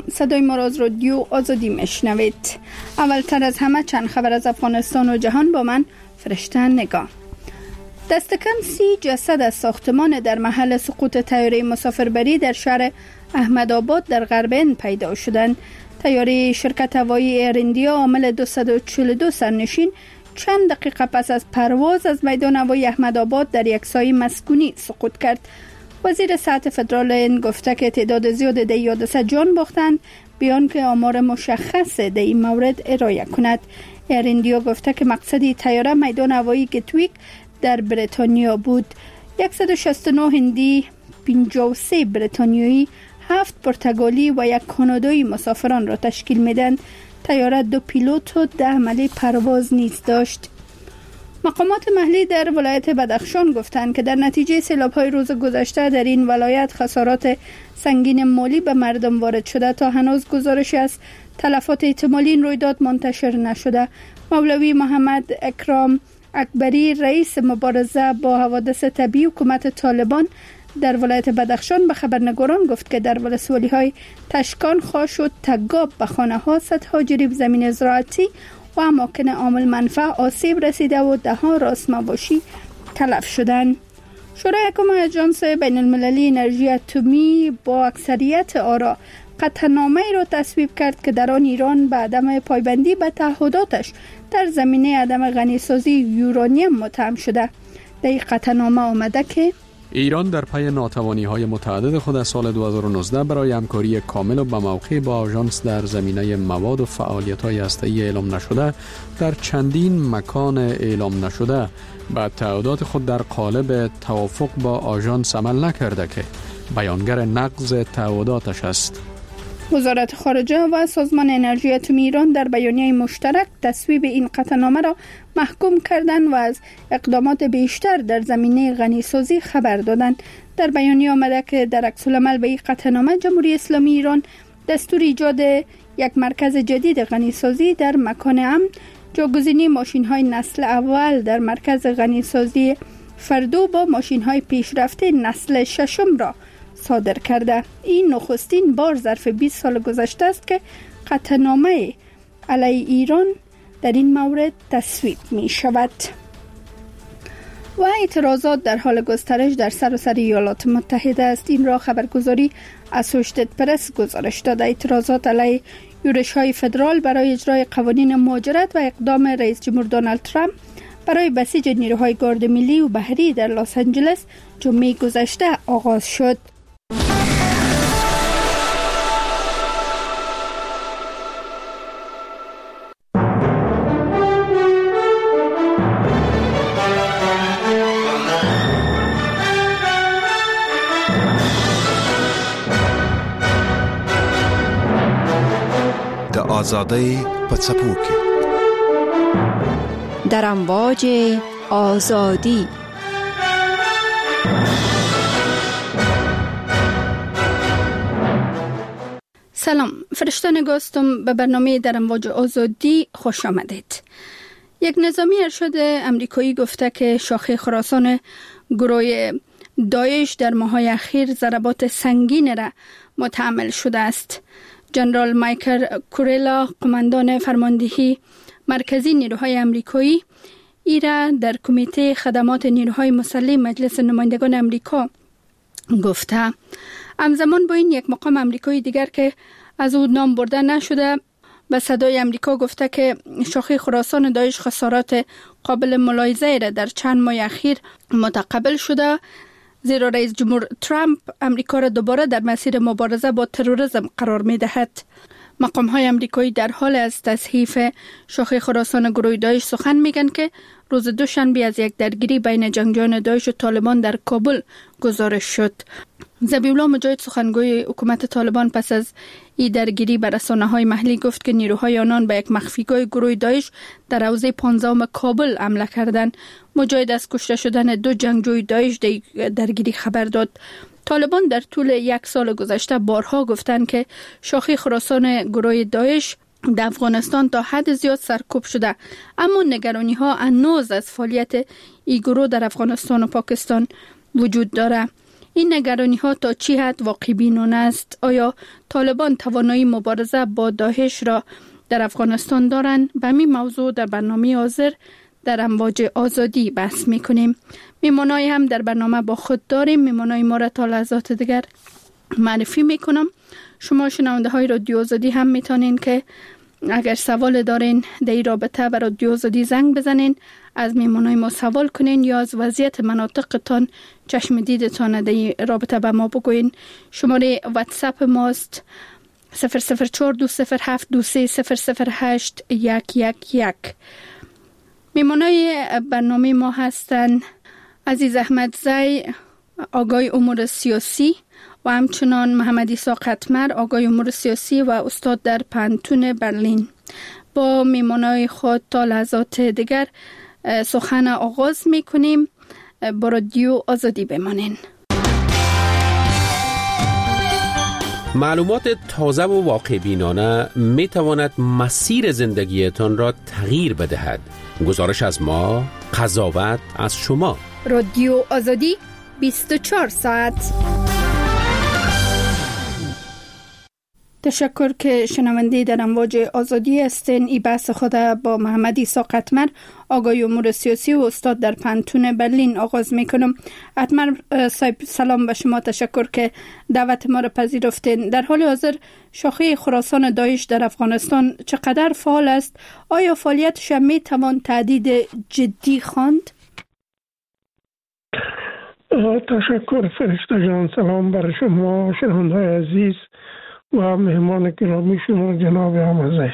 صدای ما را از رادیو آزادی میشنوید. اولتر از همه چند خبر از افغانستان و جهان با من فرشته نگاه. دست کم 30 جسد از ساختمان در محل سقوط طیاره مسافربری در شهر احمدآباد در غرب هند پیدا شدند. طیاره شرکت هوایی ایر ایندیا حامل 242 سرنشین چند دقیقه پس از پرواز از میدان هوایی احمدآباد در یک سایه مسکونی سقوط کرد. وزیر صحت فدرال هند گفته که تعداد زیاد در حادثه جان باختند، بیان که آمار مشخص در این مورد ارائه کند. ایر ایندیا گفته که مقصد طیاره میدان هوایی گتویک در بریتانیا بود. 169 هندی، 53 بریتانیایی، 7 پرتغالی و 1 کانادایی مسافران را تشکیل میدند. طیاره 2 پیلوت و 10 عمله پرواز نیز داشت. مقامات محلی در ولایت بدخشان گفتند که در نتیجه سیلاب‌های روز گذشته در این ولایت خسارات سنگین مالی به مردم وارد شده. تا هنوز گزارشی از تلفات احتمالی این رویداد منتشر نشده. مولوی محمد اکرام اکبری رئیس مبارزه با حوادث طبیعی حکومت طالبان در ولایت بدخشان به خبرنگاران گفت که در ولسوالی‌های تشکان، خاش و تگاب به خانه‌ها، سدها جریب زمین زراعتی و اماکن عامل منفع آسیب رسیده و ده‌ها راست مواشی تلف شدند. شورای حکام آژانس بین المللی انرژی اتمی با اکثریت آرا قطعنامه را تصویب کرد که در آن ایران به عدم پایبندی به تعهداتش در زمینه عدم غنیسازی یورانیم متهم شده. در این قطعنامه آمده که ایران در پی ناتوانی‌های متعدد خود از سال 2019 برای همکاری کامل و به موقع با آژانس در زمینه مواد و فعالیت‌های هسته‌ای اعلام نشده در چندین مکان اعلام نشده به تعهدات خود در قالب توافق با آژانس عمل نکرده که بیانگر نقض تعهداتش است. وزارت خارجه و سازمان انرژی اتمی ایران در بیانیه مشترک تصویب این قطعنامه را محکوم کردند و از اقدامات بیشتر در زمینه غنیسازی خبر دادند. در بیانیه آمده که در عکس العمل به این قطعنامه جمهوری اسلامی ایران دستور ایجاد یک مرکز جدید غنیسازی در مکان امن، جاگزینی ماشین‌های نسل اول در مرکز غنیسازی فردو با ماشین‌های پیشرفته نسل ششم را صادر کرده. این نخستین بار ظرف 20 سال گذشته است که قطعنامه علیه ایران در این مورد تصویب می شود. و اعتراضات در حال گسترش در سراسر ایالات متحده است. این را خبرگزاری اسوشیتد پرس گزارش داده. اعتراضات علیه یورش‌های فدرال برای اجرای قوانین مهاجرت و اقدام رئیس جمهور دونالد ترامپ برای بسیج نیروهای گارد ملی و بحری در لس آنجلس جمعه گذشته آغاز شد. آزادی پڅپو کې در امواج آزادی. سلام، فرشته نگاستم به برنامه در امواج آزادی. خوش آمدید. یک نظامی ارشد امریکایی گفته که شاخه خراسان گروه داعش در ماه‌های اخیر ضربات سنگین را متحمل شده است. جنرال مایکل کوریلا، قماندان فرماندهی مرکزی نیروهای امریکایی، ایرا در کمیته خدمات نیروهای مسلح مجلس نمایندگان امریکا گفته. همزمان با این یک مقام امریکایی دیگر که از او نام برده نشده به صدای امریکا گفته که شاخه خراسان داعش خسارات قابل ملاحظه را در چند ماه اخیر متقبل شده، زیرا رئیس جمهور ترامپ امریکا را دوباره در مسیر مبارزه با تروریسم قرار می دهد. مقام‌های امریکایی در حال از تضعیف شاخه خراسان گروه داعش سخن میگن که روز دوشنبه از یک درگیری بین جنگجویان داعش و طالبان در کابل گزارش شد. ذبیح الله مجاهد، سخنگوی حکومت طالبان، پس از این درگیری به رسانه‌های محلی گفت که نیروهای آنان به یک مخفیگاه گروه داعش در حوزه 15 کابل حمله کردند. مجاهد از کشته شدن 2 جنگجوی داعش در درگیری خبر داد. طالبان در طول 1 سال گذشته بارها گفتند که شاخه خراسان گروه داعش در افغانستان تا حد زیاد سرکوب شده، اما نگرانی‌ها هنوز از فعالیت این گروه در افغانستان و پاکستان وجود داره. این نگرانی ها تا چی حد واقع بینانه است؟ آیا طالبان توانایی مبارزه با داعش را در افغانستان دارند؟ به این موضوع در برنامه حاضر در امواج آزادی بحث میکنیم. میمانای هم در برنامه با خود داریم. میمانای ما را تا لحظات دیگر معرفی میکنم. شما شنونده های رادیو آزادی هم میتونین که اگر سوال دارین در این رابطه بر رادیو آزادی زنگ بزنین، از میمانای ما سوال کنین یا از وضعیت مناطقتان چشم دیدتان در این رابطه به ما بگوین. شماره واتساپ ماست 0042723008111. میمانای برنامه ما هستند عزیز احمدزی، آگای امور سیاسی، و همچنان محمد عیسی قطمر، آگای امور سیاسی و استاد در پانتون برلین. با میمانای خود تا لحظات دیگر سخن آغاز میکنیم. با رادیو آزادی بمانین. معلومات تازه و واقع بینانه می تواند مسیر زندگیتان را تغییر بدهد. گزارش از ما، قضاوت از شما. رادیو آزادی 24 ساعت. تشکر که شنونده در امواج آزادی هستین. ای بحث خود با محمد عیسی قطمر، آگای امور سیاسی و استاد در پانتون برلین آغاز میکنم. قطمر صاحب سلام به شما، تشکر که دعوت ما را پذیرفتین. در حال حاضر شاخه خراسان داعش در افغانستان چقدر فعال است؟ آیا فعالیتش می توان تهدید جدی خواند؟ تشکر فرشته جان. سلام بر شما شنونده‌های عزیز و مهمان گرامی شما جناب احمدزی.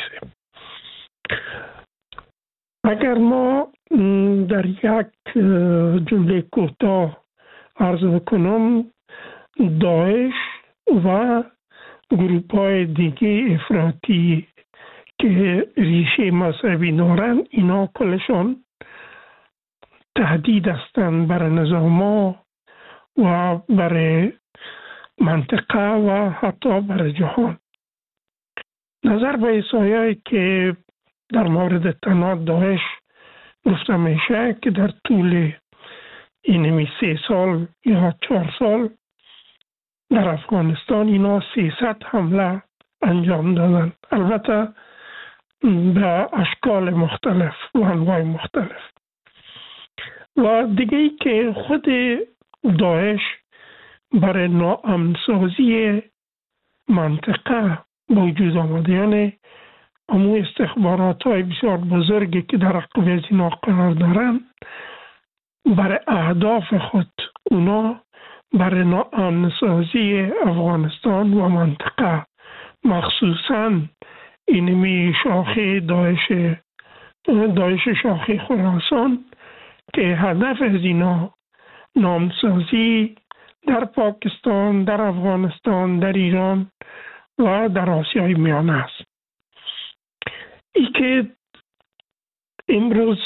اگر ما در یک جمله کوتاه عرض بکنم، داعش و گروه‌های دیگه افراطی که ریشه مذهبی دارن، اینا کلشان تهدید هستند بر نظام و بر منطقه و حتی بر جهان. نظر به احصایه‌ای که در مورد تنها داعش گفته میشه که در طول این 3 سال یا 4 سال در افغانستان اینا 300 حمله انجام دادن، البته به اشکال مختلف و انواع مختلف. و دیگه ای که خود داعش برای ناامن‌سازی منطقه وجود آمده، یعنی امو استخبارات های بسیار بزرگی که در عقب از اینا قرار دارن، برای اهداف خود اونا برای ناامن‌سازی افغانستان و منطقه، مخصوصا اینمی شاخه داعش شاخه خراسان که هدف از اینا نامسازی در پاکستان، در افغانستان، در ایران و در آسیای میانه است. ای که امروز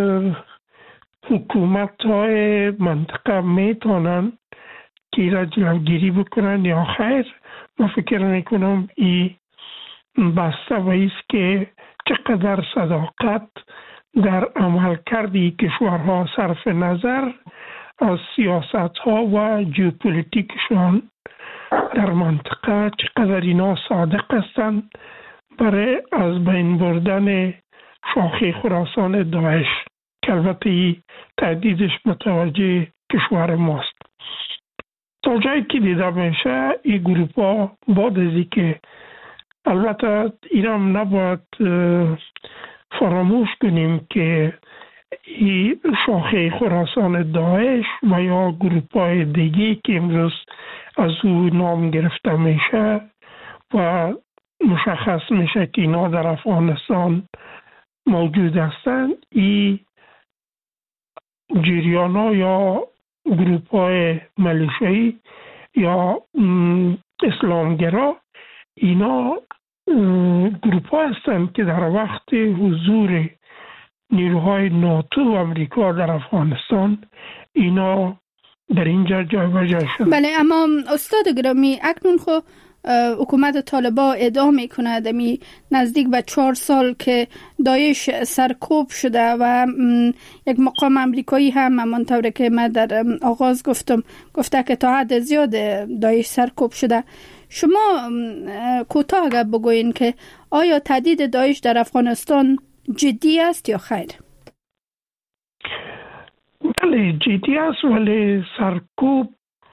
حکومت های منطقه میتونن که را جلوگیری بکنن یا خیر، ما فکر میکنم ای بسته و ایست که چقدر صداقت در عمل کردی کشورها صرف نظر از سیاست ها و ژئوپلیتیکشان در منطقه چقدر اینا صادق هستند برای از بین بردن شاخه خراسان داعش که البته تهدیدش متوجه کشور ماست. تا جایی که دیده میشه این گروپ ها بعد از که البته ایران نباید فراموش کنیم که این شاخه خراسان داعش و یا گروپ های دیگه که امروز از او نام گرفته میشه و مشخص میشه که اینا در افغانستان موجود هستند، این جریان ها یا گروپ های ملیشه‌ای یا اسلامگرا، اینا گروپ ها هستند که در وقت حضور نیروهای ناتو و امریکا در افغانستان اینا در اینجا جای شدن. بله، اما استاد گرامی، اکنون خو حکومت طالبان ادعا میکنه دمی نزدیک به 4 سال که داعش سرکوب شده و یک مقام امریکایی هم همانطور که من در آغاز گفته که تا حد زیاد داعش سرکوب شده. شما کوتاه اگر بگوین که آیا تهدید داعش در افغانستان جدی است یا خیر؟ بله جدی است، ولی سرکوب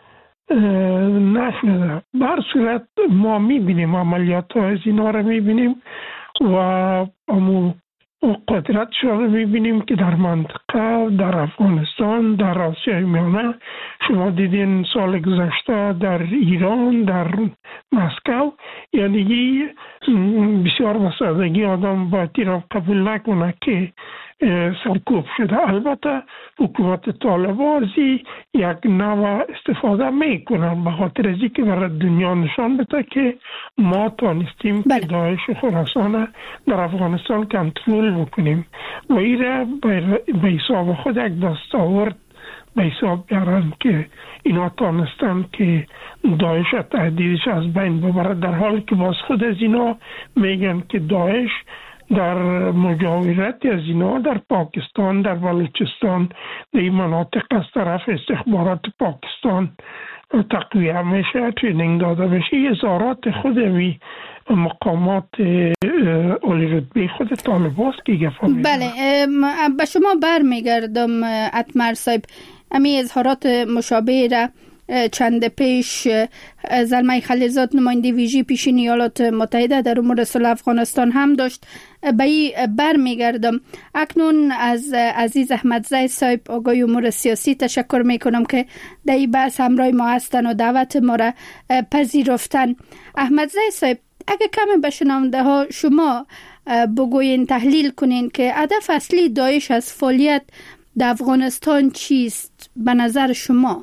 نشده. بر صورت ما میبینیم عملیات ها از اینا رو میبینیم و امو قدرت رو میبینیم که در منطقه، در افغانستان، در آسیای میانه شما دیدین سال گذشته در ایران، در مسکو. یعنی بسیار بسادگی آدم باید را قبول نکنه که سرکوب شده. البته حکومت طالبان یک نوع استفاده میکنن به خاطر از اینکه برای دنیا نشان بده که ما تانستیم که داعش خراسان در افغانستان کنترل بکنیم و این را به حساب خود یک دستاورد به حساب بیارن که اینا تانستن که داعش تهدیدش از بین ببره، در حالی که باز خود از اینا میگن که داعش در مجاورت از اینا در پاکستان، در بلوچستان، در این مناطق از طرف استخبارات پاکستان تقویه میشه، ترینینگ داده بشه. اظهارات خودمی مقامات عالی رتبه خود طالباست که گفته میشه. بله، به شما برمیگردم اتمر صاحب. امی اظهارات مشابه را چند پیش زلمه خلیلزاد نماینده ویژه پیشین ایالات متحده در امور صلح افغانستان هم داشت. به این برمیگردم. اکنون از عزیز احمدزی صاحب آگاهی امور سیاسی تشکر میکنم که در این بحث همراه ما هستن و دعوت ما را پذیرفتن. احمدزی صاحب، اگه کمی به شنونده ها شما بگوین، تحلیل کنین که هدف اصلی داعش از فعالیت در افغانستان چیست به نظر شما؟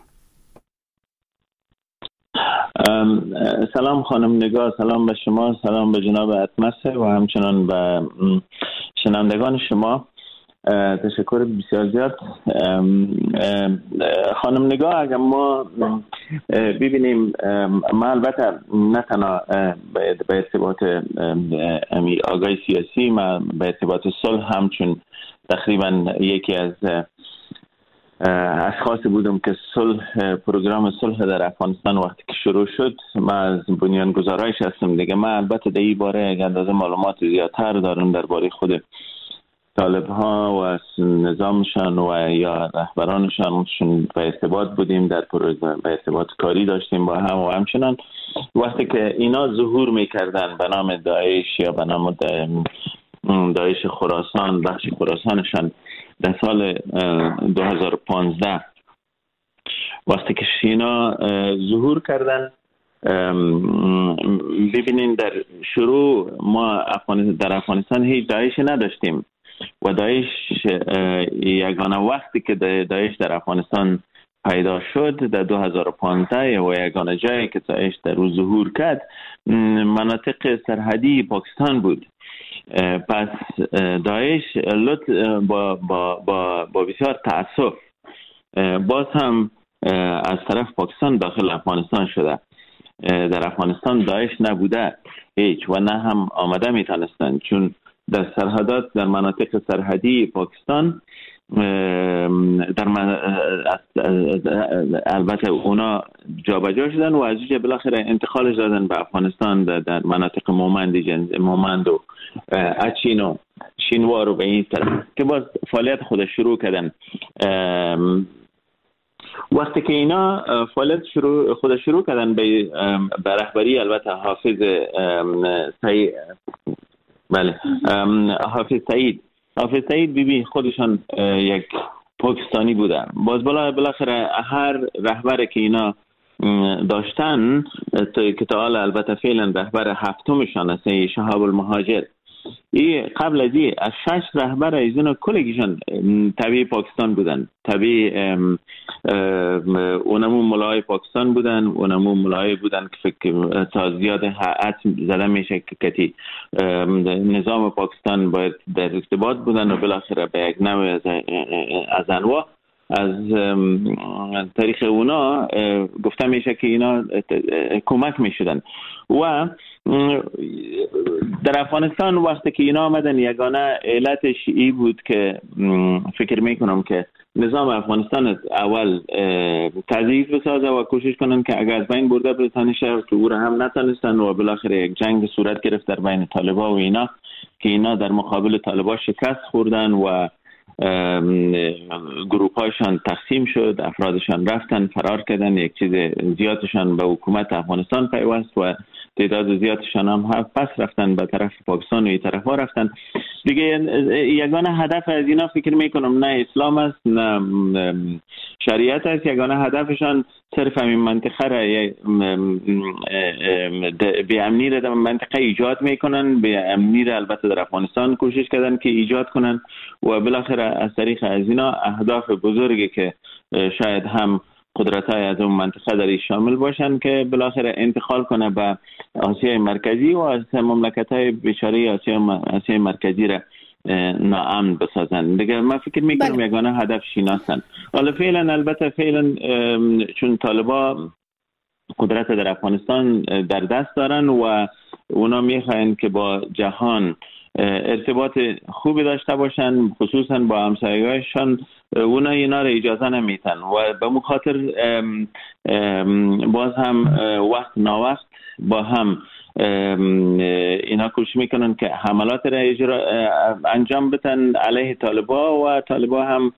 سلام خانم نگاه، سلام به شما، سلام به جناب اتمسه و همچنان به شنوندگان شما. تشکر بسیار زیاد. خانم نگاه، اگر ما ببینیم، ما البته نه تنها به ارتباط آگاهی سیاسی، ما به ارتباط صلح همچون تقریبا یکی از اشخاصی بودم که پروگرام صلح در افغانستان وقتی که شروع شد ما از بنیانگذارایش هستم دیگه. من البته در این باره اندازه معلومات زیادتر دارم درباره خود طالب ها و نظامشان و یا رهبرانشان به ارتباط بودیم، در به ارتباط کاری داشتیم با هم و همچنان وقتی که اینا ظهور میکردن به نام داعش یا به نام داعش خراسان، بخش خراسانشان در سال 2015 وقتی که اینا ظهور کردن، ببینین در شروع ما در افغانستان هیچ داعش نداشتیم و داعش یگانه وقتی که داعش در افغانستان پیدا شد در 2015 و یگانه جایی که داعش در روز ظهور کرد مناطق سرحدی پاکستان بود. پس داعش با بسیار تأسف باز هم از طرف پاکستان داخل افغانستان شده. در افغانستان داعش نبوده هیچ و نه هم آمده میتونستند، چون در سرحدات در مناطق سرحدی پاکستان البته اونا جابجا شدن و از اونجا بالاخره انتقالش دادن به افغانستان در مناطق مومند و اچین و شینوار و به این طرف که باز فعالیت خود شروع کردن. وقتی که اینا فعالیت خود شروع کردن به رهبری البته حافظ سعید بیبی خودشان یک پاکستانی بودن. باز بالاخره هر رهبر که اینا داشتن که تا حالا البته فعلا رهبر هفتمشان است شهاب المهاجر، این قبل از این از 6 رهبر از اینا کلگیشان تبع پاکستان بودن. تبع اونمو ملای پاکستان بودن، اونمو ملای بودن که فکر تا زیاد حد زده میشه که کتی نظام پاکستان باید در ارتباط بودن و بالاخره به یک نوع از انواع از طریق اونا گفته میشه که اینا کمک میشدن. و در افغانستان وقتی که اینا آمدن یگانه علتش ای بود که فکر میکنم که نظام افغانستان اول تضعیف بسازه و کوشش کنن که اگر از بین برده بتانشه که او را هم نتانستن و بالاخره یک جنگ صورت گرفت در بین طالبا و اینا که اینا در مقابل طالبا شکست خوردن و گروپاشان تقسیم شد، افرادشان رفتن فرار کردن، یک چیز زیادشان به حکومت افغانستان پیوست و تعداد زیادشان هم پس رفتن به طرف پاکستان و این طرف ها رفتن دیگه. یگانه هدف از اینا فکر میکنم نه اسلام است نه شریعت است، یگانه هدفشان صرف همین منطقه را به امنی را در منطقه ایجاد میکنن، به امنی را البته در افغانستان کوشش کردن که ایجاد کنن و بالاخره از طریق از اینا اهداف بزرگی که شاید هم قدرت‌های از اون منطقه در شامل باشن که بالاخره انتقال کنه به آسیای مرکزی و از مملکت‌های بیچاره آسیای مرکزی را ناامن بسازن دیگه. من فکر میکنم یگانه هدف شیناستن. حالا فعلا چون طالبا قدرت در افغانستان در دست دارن و اونا میخواین که با جهان ارتباط خوبی داشته باشن، خصوصا با همسایه‌هایشان، اونا اینا را اجازه نمیتن و به مخاطر باز هم وقت ناوقت با هم اینا کوشش میکنن که حملات را انجام بدن علیه طالبا و طالبا هم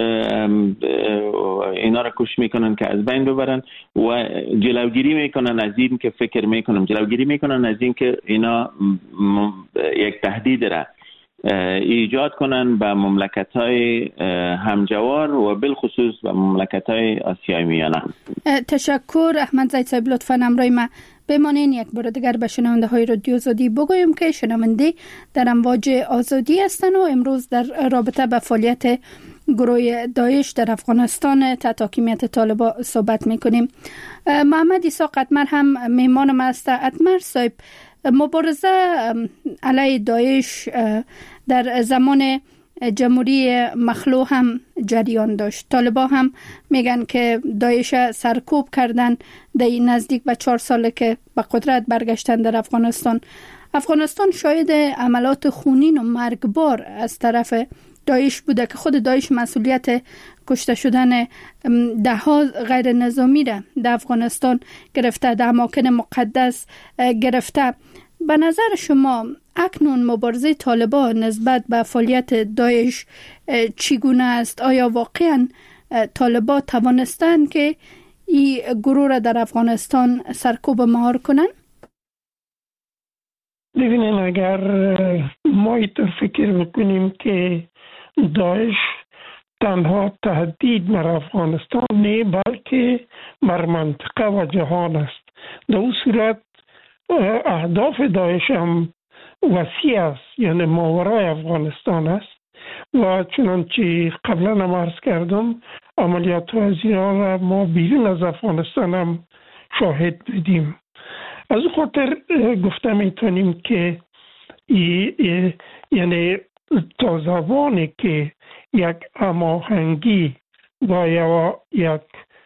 اینا را کوشش میکنن که از بین ببرن و جلوگیری میکنن از این که فکر میکنم جلوگیری میکنن از این که اینا یک تهدید را ایجاد کنن به مملکت‌های همجوار و بالخصوص به مملکت‌های آسیای میانه. تشکر احمد زید صاحب، لطفاً همراه ما بمانین. یک بار دیگر به شنونده های رادیو آزادی بگویم که شنونده در امواج آزادی هستند و امروز در رابطه به فعالیت گروه داعش در افغانستان تحت حاکمیت طالبان صحبت میکنیم. محمد عیسی قطمر هم میهمانم است. قطمر صاحب، مبارزه علیه داعش در زمان جمهوری مخلوع هم جریان داشت. طالبان هم میگن که داعش سرکوب کردن در نزدیک به 4 ساله که به قدرت برگشتن در افغانستان. افغانستان شاهد عملات خونین و مرگبار از طرف داعش بوده که خود داعش مسئولیت کشته شدن دهها غیر نظامی را در افغانستان گرفته، در اماکن مقدس گرفته. به نظر شما اکنون مبارزه طالبان نسبت به فعالیت داعش چگونه است؟ آیا واقعا طالبان توانستند که این گروه را در افغانستان سرکوب مهار کنند؟ ببینید، اگر ما اینطور فکر میکنیم که داعش تنها تهدید در افغانستان نه بلکه بر منطقه و جهان است، در اون صورت اهداف داعش هم وسیع است، یعنی ماورای افغانستان است و چنانچه قبلا هم عرض کردم عملیات ها از ایران را ما بیرون از افغانستان هم شاهد بودیم. از اون خاطر گفته میتونیم که یعنی تا زمانی که یک هماهنگی و یا یک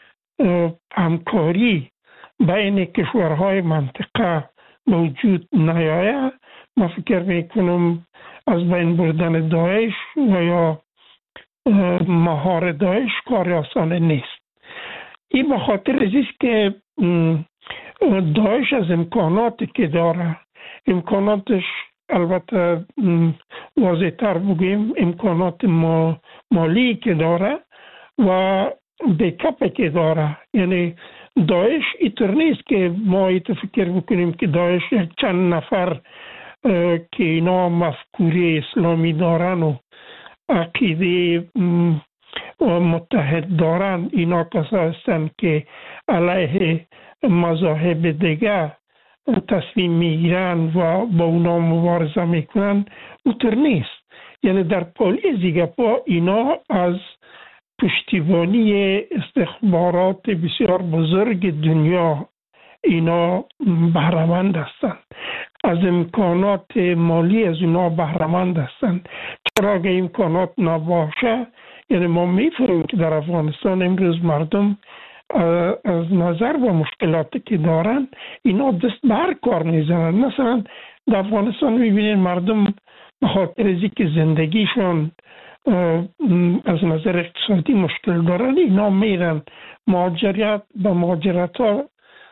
همکاری بین کشورهای منطقه موجود نیاید، ما فکر میکنم از بین بردن داعش و یا مهار داعش کار آسان نیست. این به خاطر است که داعش از امکاناتی که داره، امکاناتش البته واضح تر بگیم امکانات مالی که داره و بیکاپی که داره، یعنی داعش اینطور نیست که ما ایت فکر بکنیم که داعش چند نفر که اینا مفکوره اسلامی دارن و عقیده متحد دارن، اینا کسا هستن که علیه مذاهب دیگه تصمیم میگیرن و با اونا مبارزه میکنن، اونطور نیست. یعنی در پالی زیگپا اینا از پشتیبانی استخبارات بسیار بزرگ دنیا اینا بهره‌مند هستند، از امکانات مالی از اینا بهره‌مند هستند. چرا اگه امکانات نباشه یعنی ما میفهمیم که در افغانستان امروز مردم از نظر و مشکلاتی که دارن اینا دست بر کار میزنن. مثلا در افغانستان میبینید مردم به خاطر از اینکه زندگیشون از نظر اقتصادی مشکل دارن اینا میرن مهاجرت ها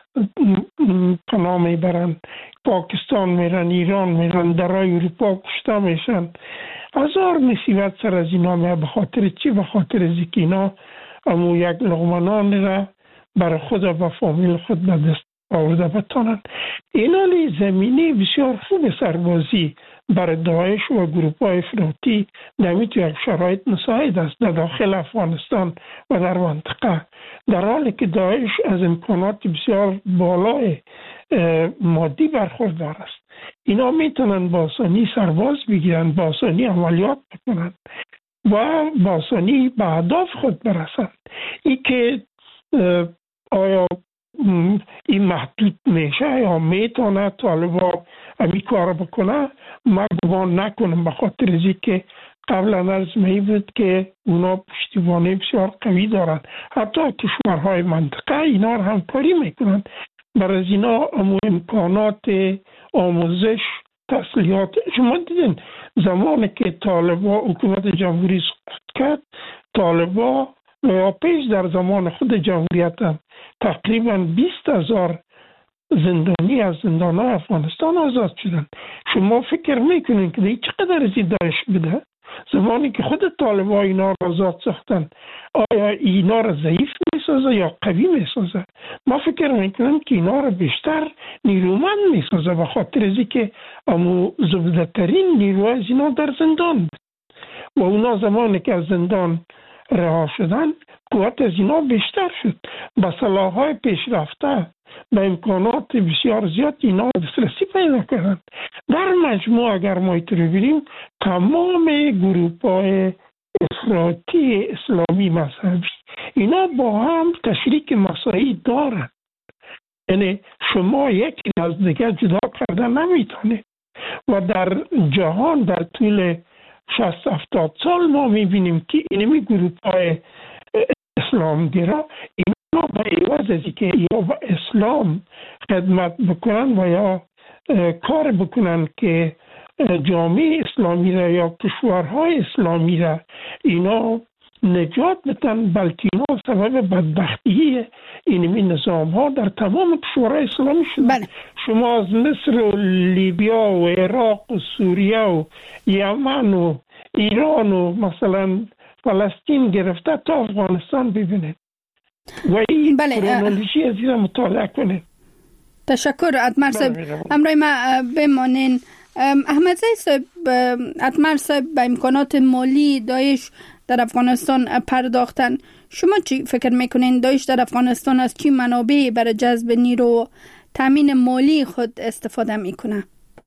پناه میبرن، پاکستان میرن، ایران میرن، درای اروپا کشته میشن. هزار مصیبت سر از اینا میاد. به خاطر چی؟ به خاطر از اینکه اینا امو یک لقمه نان را برای خود و فامیل خود به دست آورده بتانند. اینا زمینی بسیار خوب سربازی برای داعش و گروپ های افراطی در یک شرایط مساعد است در داخل افغانستان و در منطقه، در حالی که داعش از امکانات بسیار بالای مادی برخوردار است. اینا میتونن با آسانی سرباز بگیرن، با آسانی عملیات بکنن و با آسانی به اهداف خود برسند. این که آیا این محدود میشه یا میتونه طالبا امی کار بکنه؟ من گمان نکنم، به خاطر از اینکه قبلا عرض می بود که اونا پشتیبانی بسیار قوی دارن. حتی کشورهای منطقه اینا رو همکاری میکنن. برای از اینا امکانات آموزش، تسلیحات. شما دیدین زمانی که طالبا حکومت جمهوری سقوط کرد، طالبا یا پیش در زمان خود جمهوریت هم تقریبا 20,000 زندانی از زندان‌های افغانستان آزاد شدن. شما فکر میکنین که چقدر از داعش بوده؟ زمانی که خود طالبان اینا را آزاد ساختن، آیا اینا را ضعیف میسازه یا قوی میسازه؟ ما فکر میکنم که اینا را بیشتر نیرومند میسازه، به خاطر از اینکه امو زبده‌ترین نیرو از اینا در زندان بود و اونا زمانی که از زندان رها شدن قوت از اینا بیشتر شد. با سلاح‌های پیشرفته به امکانات بسیار زیاد اینا دسترسی پیدا کردن. در مجموع اگر ما اینطوری ببینیم تمام گروه‌های افراطی اسلامی مذهبی اینا با هم تشریک مساعی دارن. یعنی شما یکی از دیگر جدا کردن نمیتونه و در جهان در طول 60-70 سال ما میبینیم که اینمی گروه‌های اسلامگرا اینا به عوض از اینکه یا به اسلام خدمت بکنن و یا کار بکنن که جامعه اسلامی را یا کشورهای اسلامی را اینا نجات بدن، بلکه اینا سبب بدبختی اینمی نظام ها در تمام کشورهای اسلامی شدن. بله. شما از مصر و لیبیا و عراق و سوریه و یمن و ایران و مثلا فلسطین گرفته تا افغانستان ببینید و این کرونولوژی از این مطالعه کنید. تشکر اتمر صاحب. امروی ما بمانین. احمدزی صاحب، اتمر صاحب به امکانات مالی داعش در افغانستان پرداختن. شما چی فکر میکنین داعش در افغانستان از چی منابعی برای جذب نیرو و تامین مالی خود استفاده میکنه؟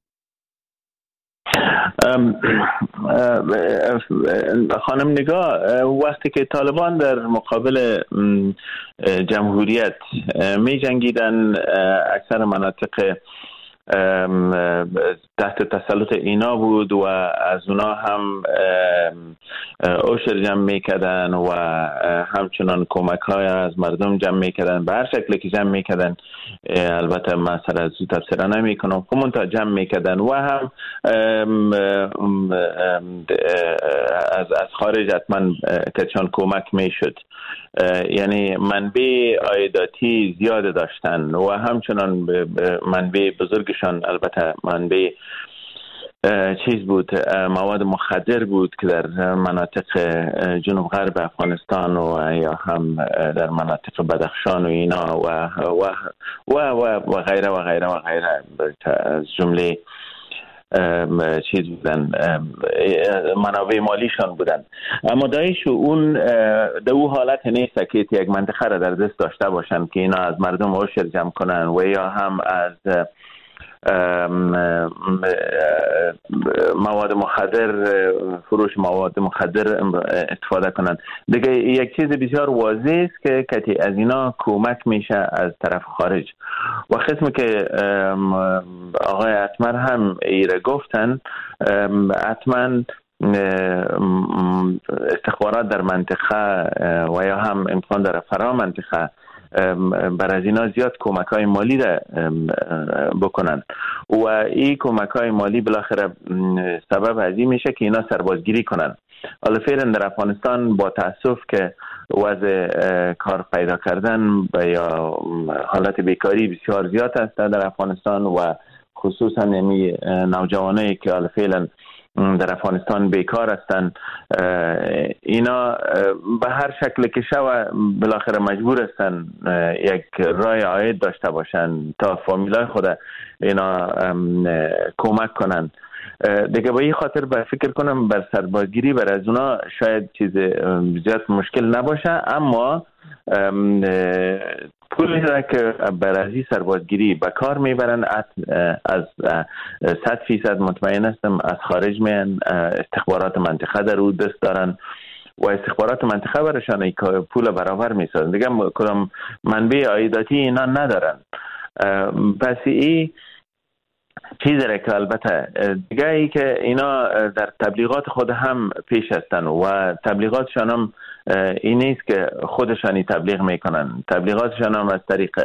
خانم نگاه، وقتی که طالبان در مقابل جمهوریت می جنگیدن، اکثر مناطق تحت تسلط اینا بود و از اونا هم عشر جمع میکردن و همچنان کمک های از مردم جمع میکردن، به هر شکلی که جمع میکردن. البته من سر از او تفسیر نمی کنم، همونطور جمع میکردن و هم از خارج حتما کچان کمک میشد. یعنی منبع عایداتی زیاد داشتن و همچنان منبع بزرگشان البته منبع چیز بود، مواد مخدر بود که در مناطق جنوب غرب افغانستان و یا هم در مناطق بدخشان و اینا و غیره و غیره و غیره از جمله چیز بودن، منابع مالیشان بودن. اما داعش اون در او حالت نیست که یک منطقه را در دست داشته باشن که اینا از مردم عشر جمع کنن و یا هم از مواد مخدر، فروش مواد مخدر استفاده کنند. دیگه یک چیز بسیار واضح است که کتی از اینا کمک میشه از طرف خارج. و قسمی که آقای اتمر هم ایره گفتن، حتما استخبارات در منطقه و یا هم امکان در فرا منطقه بر از اینا زیاد کمک های مالی را بکنن و این کمک های مالی بالاخره سبب از این میشه که اینا سربازگیری کنن. حالا فعلا در افغانستان با تاسف که وضع کار پیدا کردن یا حالت بیکاری بسیار زیاد است در افغانستان و خصوصا نمی نوجوانایی که حالا فعلا در افغانستان بیکار هستند، اینا به هر شکل که شود بالاخره مجبور هستن یک راه عاید داشته باشن تا فامیلای خود اینا کمک کنن. دیگه با این خاطر به فکر کنم بر سربازگیری بر از اونا شاید چیز زیاد مشکل نباشه، اما پولی را که برای سربازگیری به کار میبرن از 100% مطمئن هستم از خارج میان. استخبارات منطقه در او دست دارن و استخبارات منطقه برشان پول برابر میسازن، دیگه کدام منبع عایداتی اینا ندارن. پس این چیزی را که البته دیگه ای که اینا در تبلیغات خود هم پیش هستن و تبلیغاتشان هم این نیست که خودشانی تبلیغ میکنن، تبلیغاتشان هم از طریق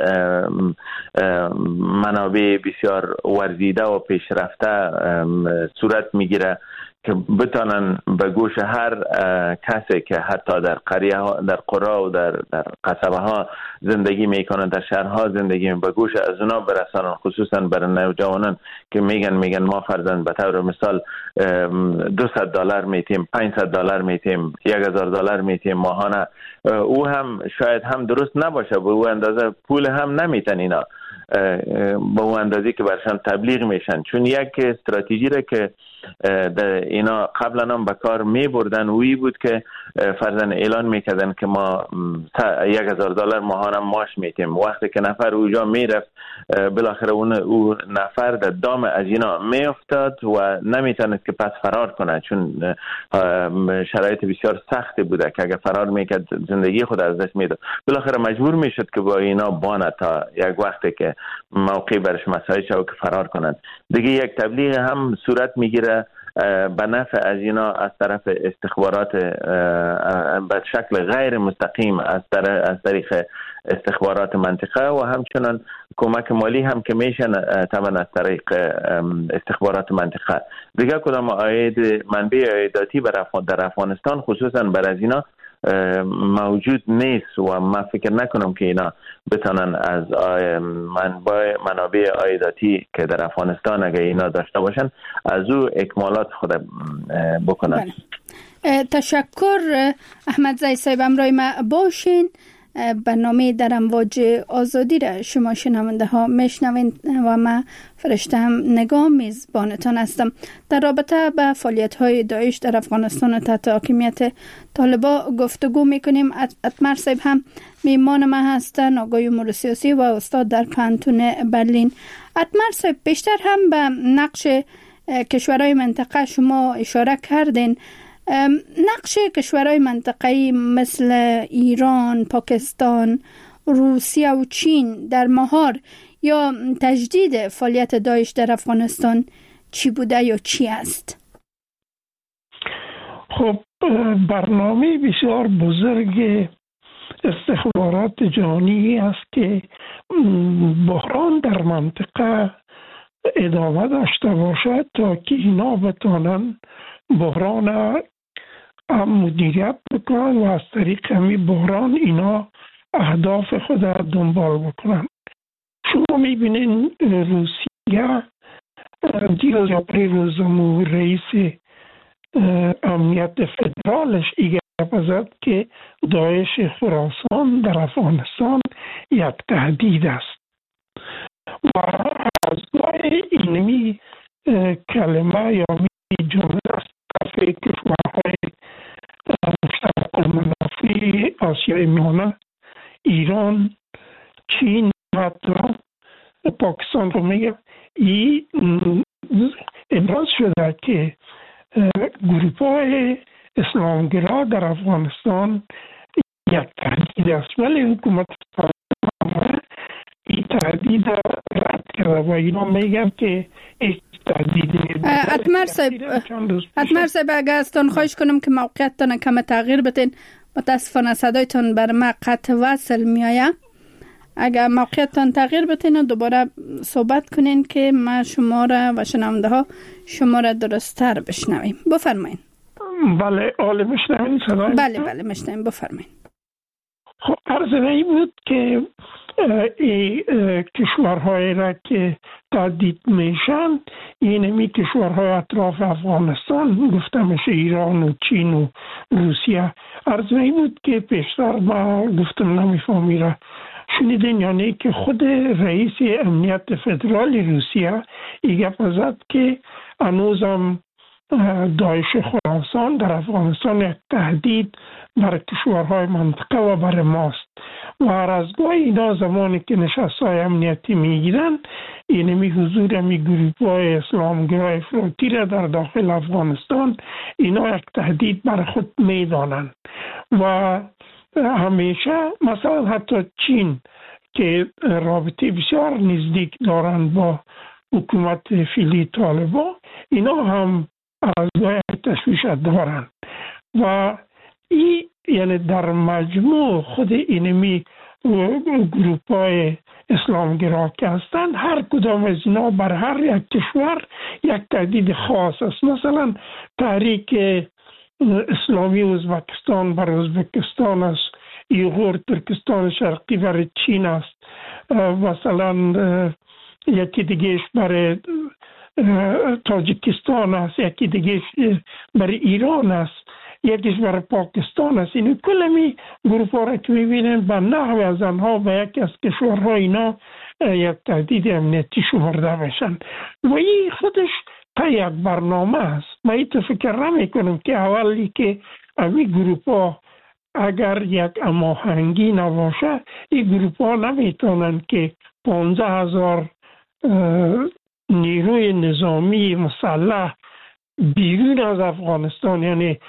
منابع بسیار ورزیده و پیشرفته صورت میگیره که بتانن به گوش هر کسی که حتی در قریه ها، در قرا و در قصبه ها زندگی میکنن، در شهرها زندگی به گوش از اونا برسانن، خصوصا برای نوجوانان که میگن ما فرضاً به طور مثال $200 میتیم، $500 میتیم، $1000 میتیم ماهانه. او هم شاید هم درست نباشه، به او اندازه پول هم نمیتن اینا با اون اندازی که برشان تبلیغ میشن، چون یک استراتژی را که اینا قبلا هم به کار می بردن وی بود که فرضاً اعلان میکردن که ما $1000 ماهانه معاش میتیم. وقتی که نفر اوجا میرفت بالاخره او نفر در دام از اینا میافتاد و نمیتوند که پس فرار کنه، چون شرایط بسیار سختی بوده که اگر فرار میکرد زندگی خود از دست میداد. بالاخره مجبور میشد که با اینا بانه تا یک وقتی که موقعی برش مساعد شد که فرار کنند. دیگه یک تبلیغ هم صورت میگیره به نفع از اینا از طرف استخبارات به شکل غیر مستقیم از طریق استخبارات منطقه و همچنان کمک مالی هم که میشن طبعا از طریق استخبارات منطقه. دیگه کدام منبع عایداتی در افغانستان خصوصا بر از اینا موجود نیست و من فکر نکنم که اینا بتانن از منابع عایداتی که در افغانستان اگه اینا داشته باشن از او اکمالات خود بکنن. تشکر احمد زی صاحب، همراه ما باشین. برنامه در امواج آزادی را شما شنونده ها میشنوین و من فرشته هم نگاه میزبانتان هستم. در رابطه با فعالیت های داعش در افغانستان تحت حاکمیت طالبان گفتگو میکنیم. اتمر صاحب هم میمان ما هستن، آقای امور سیاسی و استاد در پانتون برلین. اتمر صاحب، بیشتر هم به نقش کشورهای منطقه شما اشاره کردین. نقش کشورهای منطقه‌ای مثل ایران، پاکستان، روسیه و چین در مهار یا تجدید فعالیت داعش در افغانستان چی بوده یا چی است؟ خب برنامه بسیار بزرگ استخبارات جهانی است که بحران در منطقه ادامه داشته باشد تا که اینا بتانن بحران مدیریت بکنن و از طریق همین بحران اینا اهداف خود را دنبال بکنن. شما میبینین روسیه دیگه یا پریروزمو رئیس امنیت فدرالش ایگه بزد که داعش خراسان در افغانستان یک تهدید است و از گاه اینمی کلمه یا جمله است که کشورهای مشترک المنافع آسیای میانه، ایران، چین، حتی پاکستان رو میگه، این ابراز شده که گروه‌های اسلامگرا در افغانستان یک تهدید است، ولی حکومت این تهدید رد کرده و اینا میگن که تهدید اتمر صاحب اگر ازتون خواهش کنم که موقعیتتان کم تغییر بدین، متاسفانه صدایتان بر ما قطع وصل میآید. اگر موقعیتتان تغییر بدین و دوباره صحبت کنین که ما شما را و شنونده ها شما را درست‌تر بشنویم. بفرمایید. بله، حالا میشنوین صدای؟ بله میشنویم، بفرمایید. خب عرض این بود که این کشورهایی را که تهدید میشن، اینمی کشورهای اطراف افغانستان گفته میشه، ایران و چین و روسیه. عرض این بود که پیشتر ما گفتم نمیفهمی را شنیدین یعنی که خود رئیس امنیت فدرال روسیه این گپ زد که هنوزم داعش خراسان در افغانستان یک تهدید بر کشورهای منطقه و بر ماست و هر از گاه اینا زمانی که نشستهای امنیتی میگیرن اینمی حضور امی گروه‌های اسلامگرای افراطی را در داخل افغانستان اینا یک تهدید بر خود میدانند و همیشه مثلا حتی چین که رابطه بسیار نزدیک دارند با حکومت فعلی طالبان، اینا هم از گاه تشویش دارند و این یعنی در مجموع خود اینمی گروه‌های اسلامگرا که هستند، هر کدام از اینا بر هر یک کشور یک تهدید خاص است. مثلا تحریک اسلامی ازبکستان بر ازبکستان است، ایغور ترکستان شرقی برای چین است، مثلا یکی دیگهش برای تاجیکستان است، یکی دیگهش برای ایران است، یکیش برای پاکستان است. این کلمی گروه ها را که میبینن به نحو از آنها و یکی از کشورها اینا یک تهدید امنیتی شمرده میشن و این خودش تا یک برنامه است. من این فکر نمی کنم که اولی که این گروه ها اگر یک هماهنگی نباشه، این گروه ها نمیتونن که 15,000 نیروی نظامی مسلح بیرون از افغانستان، یعنی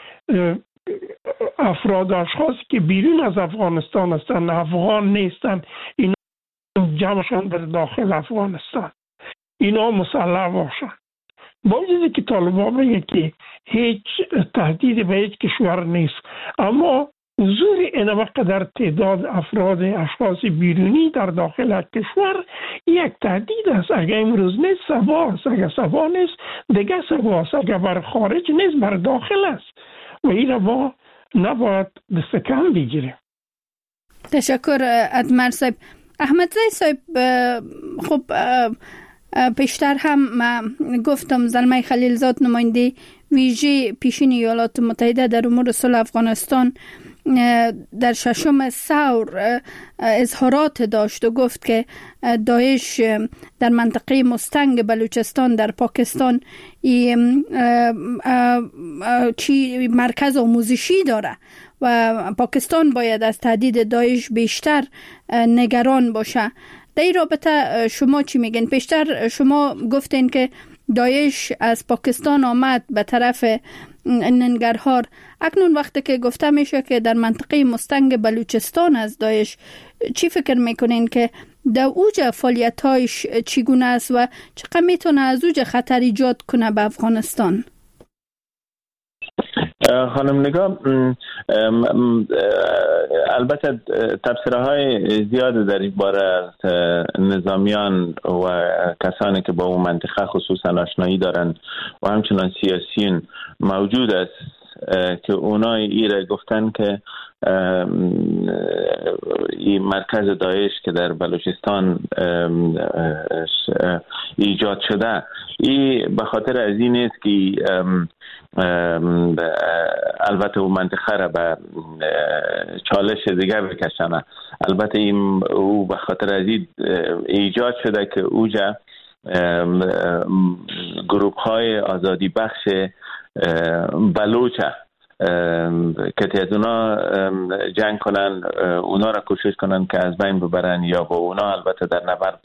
افراد اشخاصی که بیرون از افغانستان هستند، افغان نیستند، اینا جمعشان به داخل افغانستان اینا مسلح باشند. با وجودی که طالبان میگه که هیچ تهدید به هیچ کشور نیست، اما حضور این قدر تعداد افراد اشخاص بیرونی در داخل کشور یک تهدید است. اگر امروز نیست صبح است، اگر صبح نیست دیگه صبح است، اگر بر خارج نیست بر داخل است و این را نباید دست کم بگیریم. تشکر اتمر صاحب. احمدزی صاحب، خب پیشتر هم گفتم زلمه خلیلزاد نماینده ویژه پیشین ایالات متحده در امور صلح افغانستان در 6 ثور اظهارات داشت و گفت که داعش در منطقه مستنگ بلوچستان در پاکستان چی مرکز آموزشی داره و پاکستان باید از تهدید داعش بیشتر نگران باشه. در این رابطه شما چی میگن؟ پیشتر شما گفتین که داعش از پاکستان آمد به طرف ننگرهار. اکنون وقتی که گفته میشه که در منطقه مستنگ بلوچستان از داعش، چی فکر میکنین که در اوج فعالیت‌هایش چگونه است و چقدر میتونه از اوج خطر ایجاد کنه به افغانستان؟ خانم نگاه، البته تفسیرهای زیاد در این باره از نظامیان و کسانی که با اون منطقه خصوصا آشنایی دارن و همچنان سیاسیون موجود است که اونا ایره گفتن که این مرکز داعش که در بلوچستان ایجاد شده این به خاطر از این است که البته اون منطقه را به چالش دیگر بکشنه. البته این او به خاطر از این ایجاد شده که اوجا گروه های آزادی بخش بلوچه که از اونا جنگ کنن، اونا را کوشش کنن که از بین ببرن یا با اونا البته در نبرد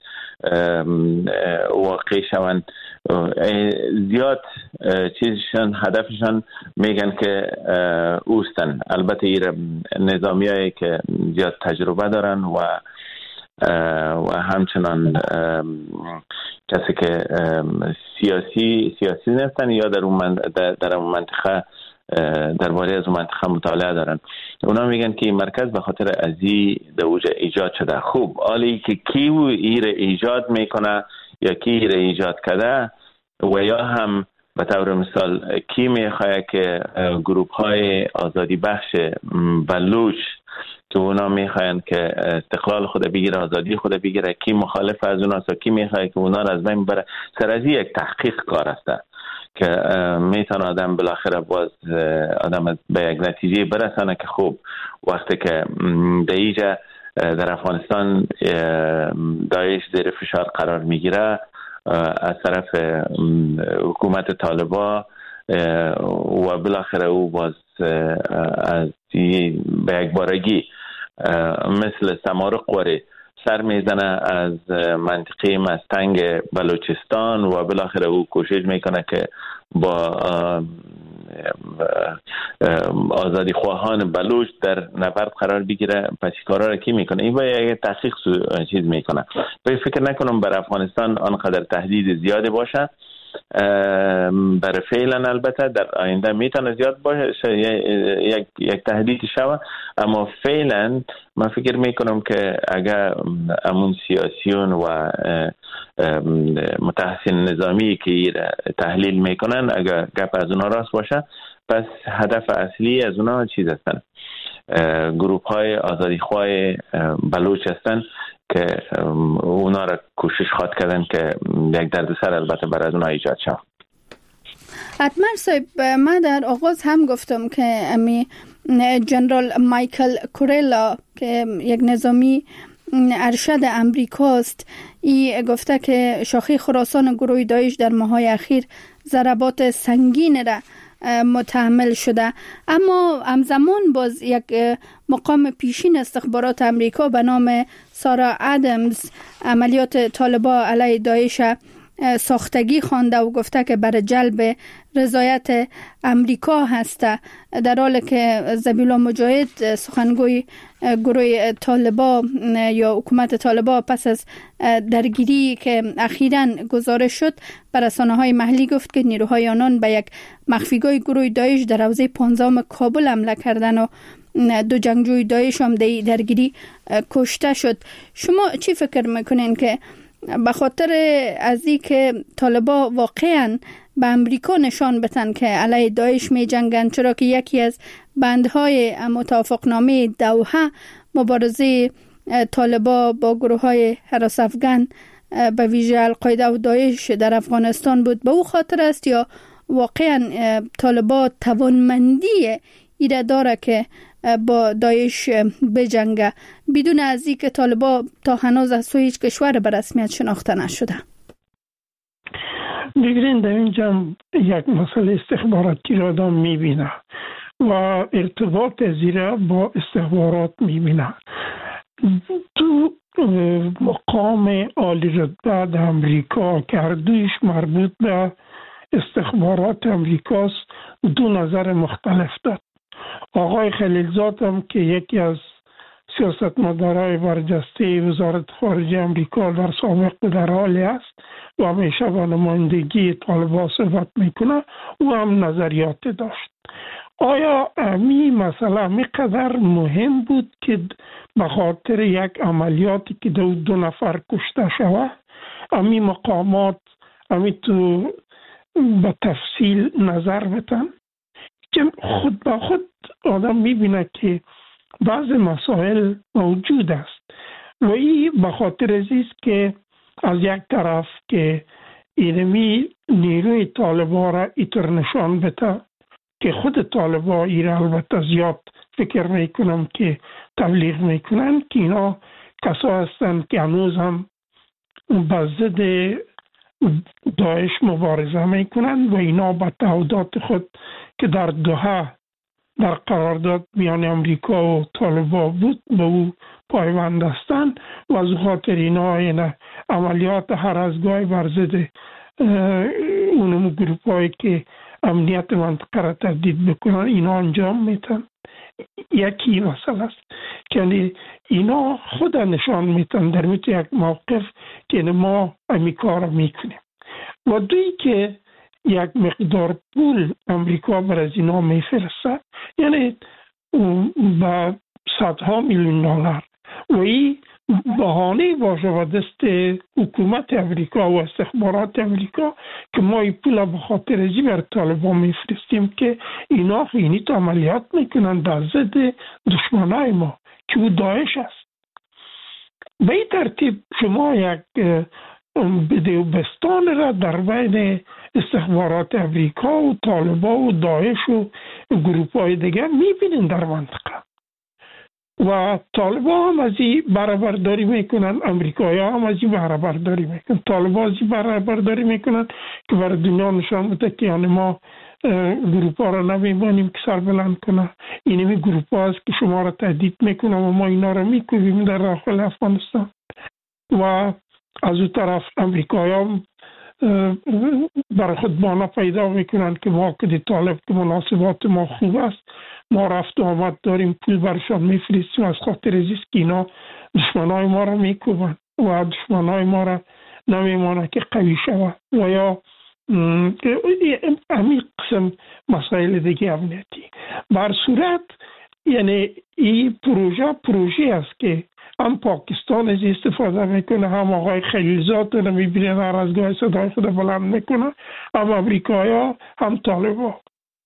واقع شوند. زیاد چیزشان هدفشان میگن که اوستن. البته این نظامی هایی که زیاد تجربه دارن و و همچنان کسی که سیاسی نیستن یا در اون منطقه درباره از اون منطقه مطالعه دارن، اونا میگن که این مرکز به خاطر ازی در اوج ایجاد شده. خوب، حالی که کی ایر ایجاد میکنه یا کی ایر ایجاد کرده و یا هم به طور مثال کی میخواه که گروپ های آزادی بخش بلوچ که اونا میخواین که استقلال خود بگیره، آزادی خود بگیره، کی مخالف از اونا است، کی میخواه که اونا را از بین ببره. سرازی یک تحقیق کار است که میتونه آدم بالاخره باز آدم به یک نتیجه برسانه که خوب وقتی که در اینجا در افغانستان داعش زیر فشار قرار میگیره از طرف حکومت طالبان و بالاخره او باز از به یک بارگی مثل سمارق وری سر میزنه از منطقه مستنگ بلوچستان و بالاخره او کوشش میکنه که با آزادی خواهان بلوچ در نبرد قرار بگیره. پس کارا رو کی میکنه؟ این با یک تحقیق چیز میکنه. فکر نکنم بر افغانستان آنقدر تهدید زیاده باشه. برای فعلا البته در آینده میتونه زیاد باشه یک تهدید شوه، اما فعلا من فکر میکنم که اگر امون سیاسیون و متحسن نظامی که تحلیل میکنن اگر گپ از اونا راست باشه، پس هدف اصلی از اونا چیز هستن؟ گروپ های آزادی خواه بلوچ هستن که اونا را کوشش خواد کردن که یک دردسر البته برای اونا ایجاد شد. حتما صاحب، من در آغاز هم گفتم که امی جنرال مایکل کوریلا که یک نظامی ارشد امریکاست، ای گفته که شاخه خراسان گروه داعش در ماه‌های اخیر ضربات سنگین را متحمل شده، اما همزمان باز یک مقام پیشین استخبارات امریکا به نام سارا ادمز عملیات طالبان علیه داعش ساختگی خوانده و گفته که برای جلب رضایت امریکا هسته، در حالی که ذبیحالله مجاهد سخنگوی گروه طالبان یا حکومت طالبان پس از درگیری که اخیراً گزارش شد بر رسانه‌های محلی گفت که نیروهای آنان به یک مخفیگاه گروه داعش در حوزه 15 کابل حمله کردن و 2 جنگجوی داعش هم در درگیری کشته شد. شما چی فکر میکنین که به خاطر از این که طالبان واقعاً به امریکا نشان بدن که علیه داعش می جنگن، چرا که یکی از بندهای موافقتنامه دوحه مبارزه طالبان با گروه های هراس افغان به ویژه القاعده و داعش در افغانستان بود، به او خاطر است یا واقعاً طالبان توانمندی ایره داره که با داعش بجنگه بدون از اینکه طالبان تا هنوز از سوی هیچ کشور به رسمیت شناخته نشده؟ بگیرین در اینجا یک مسئله استخباراتی را آدم میبینه و ارتباط زیرا با استخبارات میبینه. تو مقام عالی رتبه در امریکا که هر دویش مربوط به استخبارات امریکاست 2 نظر مختلف داد. آقای خلیلزاد هم که یکی از سیاستمدارای برجسته وزارت خارجه امریکا در سابق در حالی است و همیشه با نمایندگی طالبان صحبت میکنه، او هم نظریات داشت. آیا این مسئله میقدر مهم بود که به خاطر یک عملیاتی که 2 نفر کشته شود این مقامات تو به تفصیل نظر بدن؟ که خود به خود آدم میبینه که بعض مسائل موجود است و این به خاطر ازیست که از یک طرف که اینمی نیروی طالبان را ایتر نشان بده که خود طالبان ایره البته زیاد فکر میکنم که تبلیغ میکنن که اینا کسا هستند که هنوز هم به ضد داعش مبارزه میکنن و اینا به تعهدات خود که در دوحه در قرارداد میان امریکا و طالبان بود به او پایبند هستند و از خاطر اینا عملیات هر از گاهی بر ضد اونم گروپ هایی که امنیت منطقه را تهدید بکنن اینا انجام میتن. یکی مسئله است که اینا خود نشان میتن در میت یک موقف که ما همین کار میکنیم. و دوی که یک مقدار پول امریکا بر از اینا میفرسته، یعنی با صدها میلیون دلار، و این بهانه باشه و دست حکومت امریکا و استخبارات امریکا که ما این پول به خاطر ازی بر طالبان میفرستیم که اینا خیلی عملیات میکنن در ضد دشمنای ما که او داعش است. به این ترتیب شما یک بدهبستان را در بین استخبارات امریکا و طالبان و داعش و گروپ های دیگر میبینین در منطقه، و طالبان هم از این برابرداری میکنن، امریکایی هم از این برابرداری میکنن. طالبان از این برابرداری میکنن که برای دنیا نشان بده که یعنی ما گروپ ها را نمیبانیم که سر بلند کنه، اینمی گروپ ها است که شما را تهدید میکنن و ما اینا را میکوبیم در داخل افغانستان. و از اون طرف امریکایی هم برای خود بانه پیدا میکنن که ما که طالب که مناسبات ما خوب است، ما رفت و آمد داریم، پول برشان میفرستیم، از خاطر ازیست که اینا دشمنای ما را میکوبن و دشمنای ما را نمیمانه که قوی شود و یا همین قسم مسائل دیگه امنیتی. بر صورت یعنی این پروژه است که هم پاکستان از استفاده میکنه، هم آقای خلیلزاد رو میبینه در از گاه صدای خود بلند میکنه، هم امریکایا هم طالبا.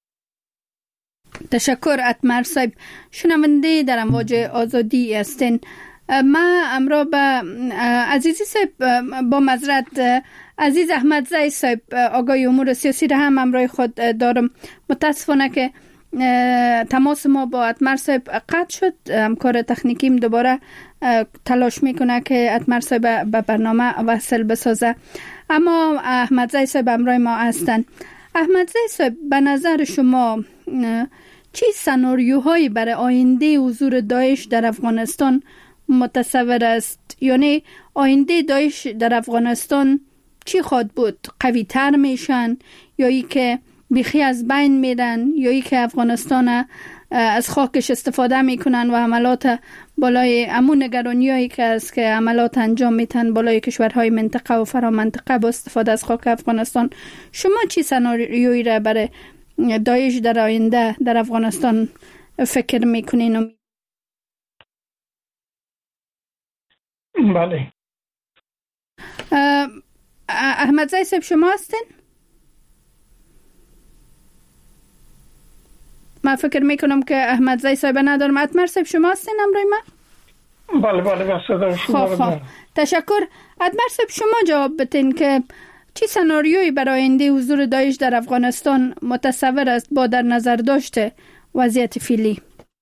تشکر اتمر صاحب. شنونده در امواج آزادی هستین. ما امرا به عزیزی صاحب با معذرت عزیز احمدزی صاحب آقای امور سیاسی را هم امرای خود دارم. متاسفانه که تماس ما با اتمر صاحب قطع شد. همکار تکنیکیم دوباره تلاش میکنه که اتمر صاحب به برنامه وصل بسازه، اما احمدزی صاحب امرای ما هستن. احمدزی صاحب، به نظر شما چی سناریوهایی برای آینده حضور داعش در افغانستان متصور است؟ یعنی آینده داعش در افغانستان چی خواهد بود؟ قوی تر میشن یا ای که بیخی از بین میرن یا ای که افغانستان از خاکش استفاده میکنن و عملات بالای امون نگرانیایی که است که عملات انجام میتن بالای کشورهای منطقه و فرامنطقه با استفاده از خاک افغانستان؟ شما چی سناریویی را برای داعش در آینده در افغانستان فکر میکنین؟ بله. احمدزی صاحب شما هستین؟ من فکر میکنم که احمدزی صاحب ندارم. اتمر صاحب شما هستین امروی من؟ بله بله صدا شما. تشکر. اتمر صاحب شما جواب بتین که چی سناریویی برای آینده حضور داعش در افغانستان متصور است با در نظر داشته وضعیت فعلی؟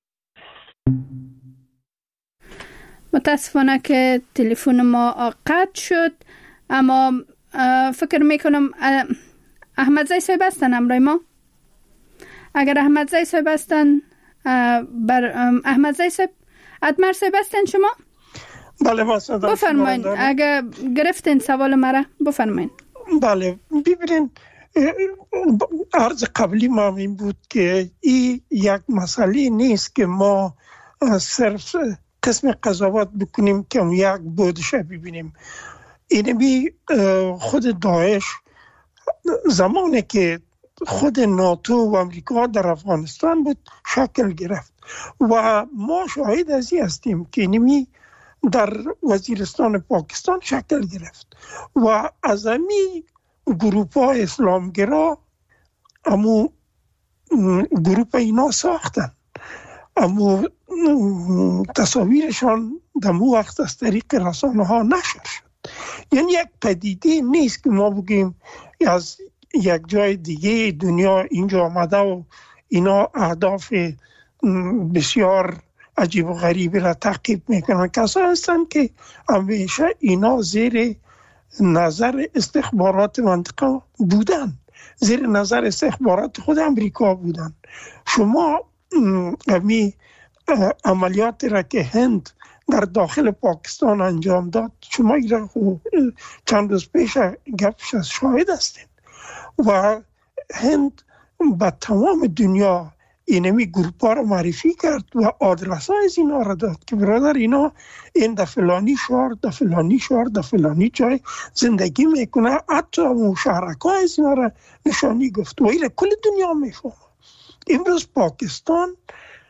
متاسفانه که تلفن ما قطع شد، اما فکر میکنم احمدزی صاحب هستن امروی ما. اگر احمدزی صاحب هستن احمدزی صاحب، اتمر صاحب هستن شما؟ بله بفرمایید. اگر گرفتین سوال مرا بفرمایید. بله ببینین، عرض قبلی ما این بود که این یک مسئله نیست که ما صرف قسم قضاوت بکنیم که یک بودش ببینیم. اینمی خود داعش زمانی که خود ناتو و امریکا در افغانستان بود شکل گرفت و ما شاهد از این هستیم که اینمی در وزیرستان پاکستان شکل گرفت و از امی گروپ های اسلامگرا امو گروپ اینا ساختن، امو تصاویرشان دمو وقت از طریق رسانه ها نشر شد. یعنی یک پدیده نیست که ما بگیم از یک جای دیگه دنیا اینجا آمده و اینا اهداف بسیار عجیب و غریبی را تعقیب میکنن. کسا هستن که همیشه اینا زیر نظر استخبارات منطقه بودن، زیر نظر استخبارات خود امریکا بودن. شما همی عملیات را که هند در داخل پاکستان انجام داد، شما ایران چند روز پیش گپش از شاهد هستین و هند به تمام دنیا اینمی گروپ ها رو معرفی کرد و آدرس های از اینا را داد که برادر اینا این در فلانی شهر، در فلانی شهر، در فلانی جای زندگی میکنه. حتی مشارک های از اینا را نشانی گفت و ایره کل دنیا میفهمه. امروز پاکستان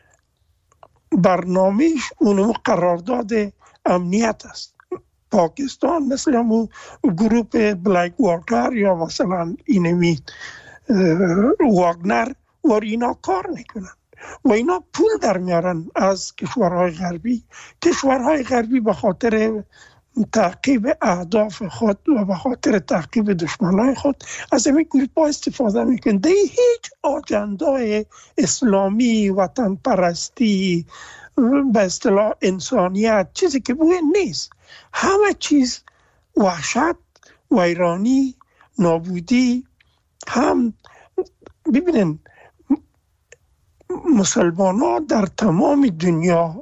برنامهش اونمو قرارداد امنیت است. پاکستان مثل همون گروپ بلک واکر یا مثلا اینمی واگنر و اینا کار میکنن و اینا پول در میارن از کشورهای غربی. کشورهای غربی به خاطر تعقیب اهداف خود و به خاطر تعقیب دشمنای خود از این گروپ ها استفاده میکنن. ده هیچ آجندای اسلامی، وطن پرستی، به اصطلاح انسانیت چیزی که بوی نیست. همه چیز وحشت، ویرانی، نابودی. هم ببینن مسلمان ها در تمام دنیا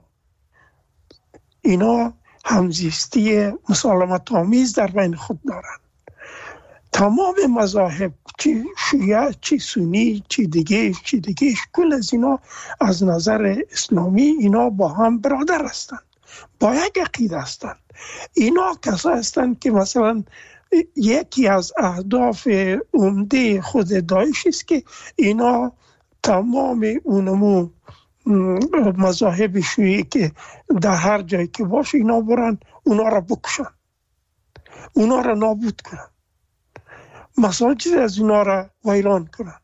اینا همزیستی مسالمت آمیز در بین خود دارن. تمام مذاهب، چی شیعه، چی سنی، چی دیگه کل از اینا از نظر اسلامی اینا با هم برادر هستند، با یک عقیده هستند. اینا کسا هستند که مثلا یکی از اهداف عمده خود داعش است که اینا تمام اونمو مذاهب شیعی که در هر جایی که باشه اینا برن اونا را بکشن، اونا را نابود کنن، مساجد از اونا را ویران کنن.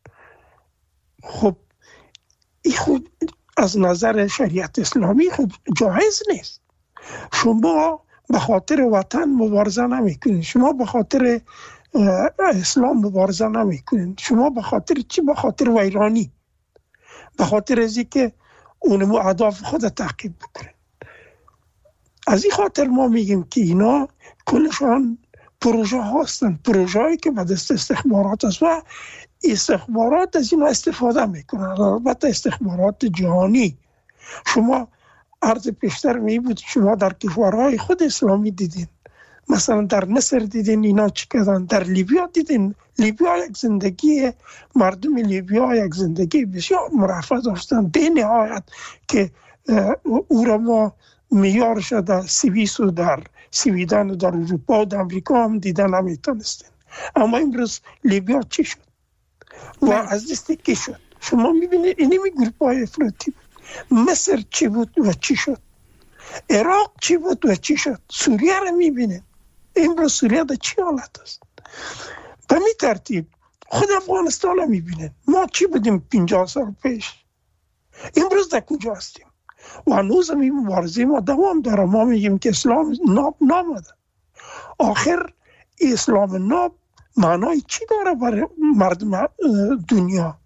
خب این خود از نظر شریعت اسلامی خب جایز نیست. شما به خاطر وطن مبارزه نمی کنید، شما به خاطر اسلام مبارزه نمی کنید، شما به خاطر چی؟ به خاطر ویرانی، به خاطر ازی که اونمو اهداف خود تعقیب بکنید. از این خاطر ما میگیم که اینا کلشان پروژه هستند، پروژه هایی که به دست استخبارات است و استخبارات از اینا استفاده میکنن. البته استخبارات جهانی. شما عرض پیشتر می بود شما در کشورهای خود اسلامی دیدین، مثلا در مصر دیدین اینا چی کردن، در لیبیا دیدین. لیبیا یک زندگی، مردم لیبیا یک زندگی بسیار مرفه داشتن به نهایت که او را ما میارش در سوئیس و در سویدن و در اروپا و در امریکا هم دیدن نمیتونستین. اما امروز لیبیا چی شد و از دستی کی شد؟ شما میبینید اینمی گروپ های افراطی. مصر چی بود و چی شد؟ عراق چی بود و چی شد؟ سوریه رو میبینید امروز سوریه در چی حالت است؟ به می ترتیب خود افغانستان رو میبینید ما چی بودیم 50 سال پیش، امروز در کجا هستیم؟ و هنوز هم این مبارزه ما دوام داره. ما میگیم که اسلام ناب نامده. آخر اسلام ناب معنای چی داره برای مردم دنیا؟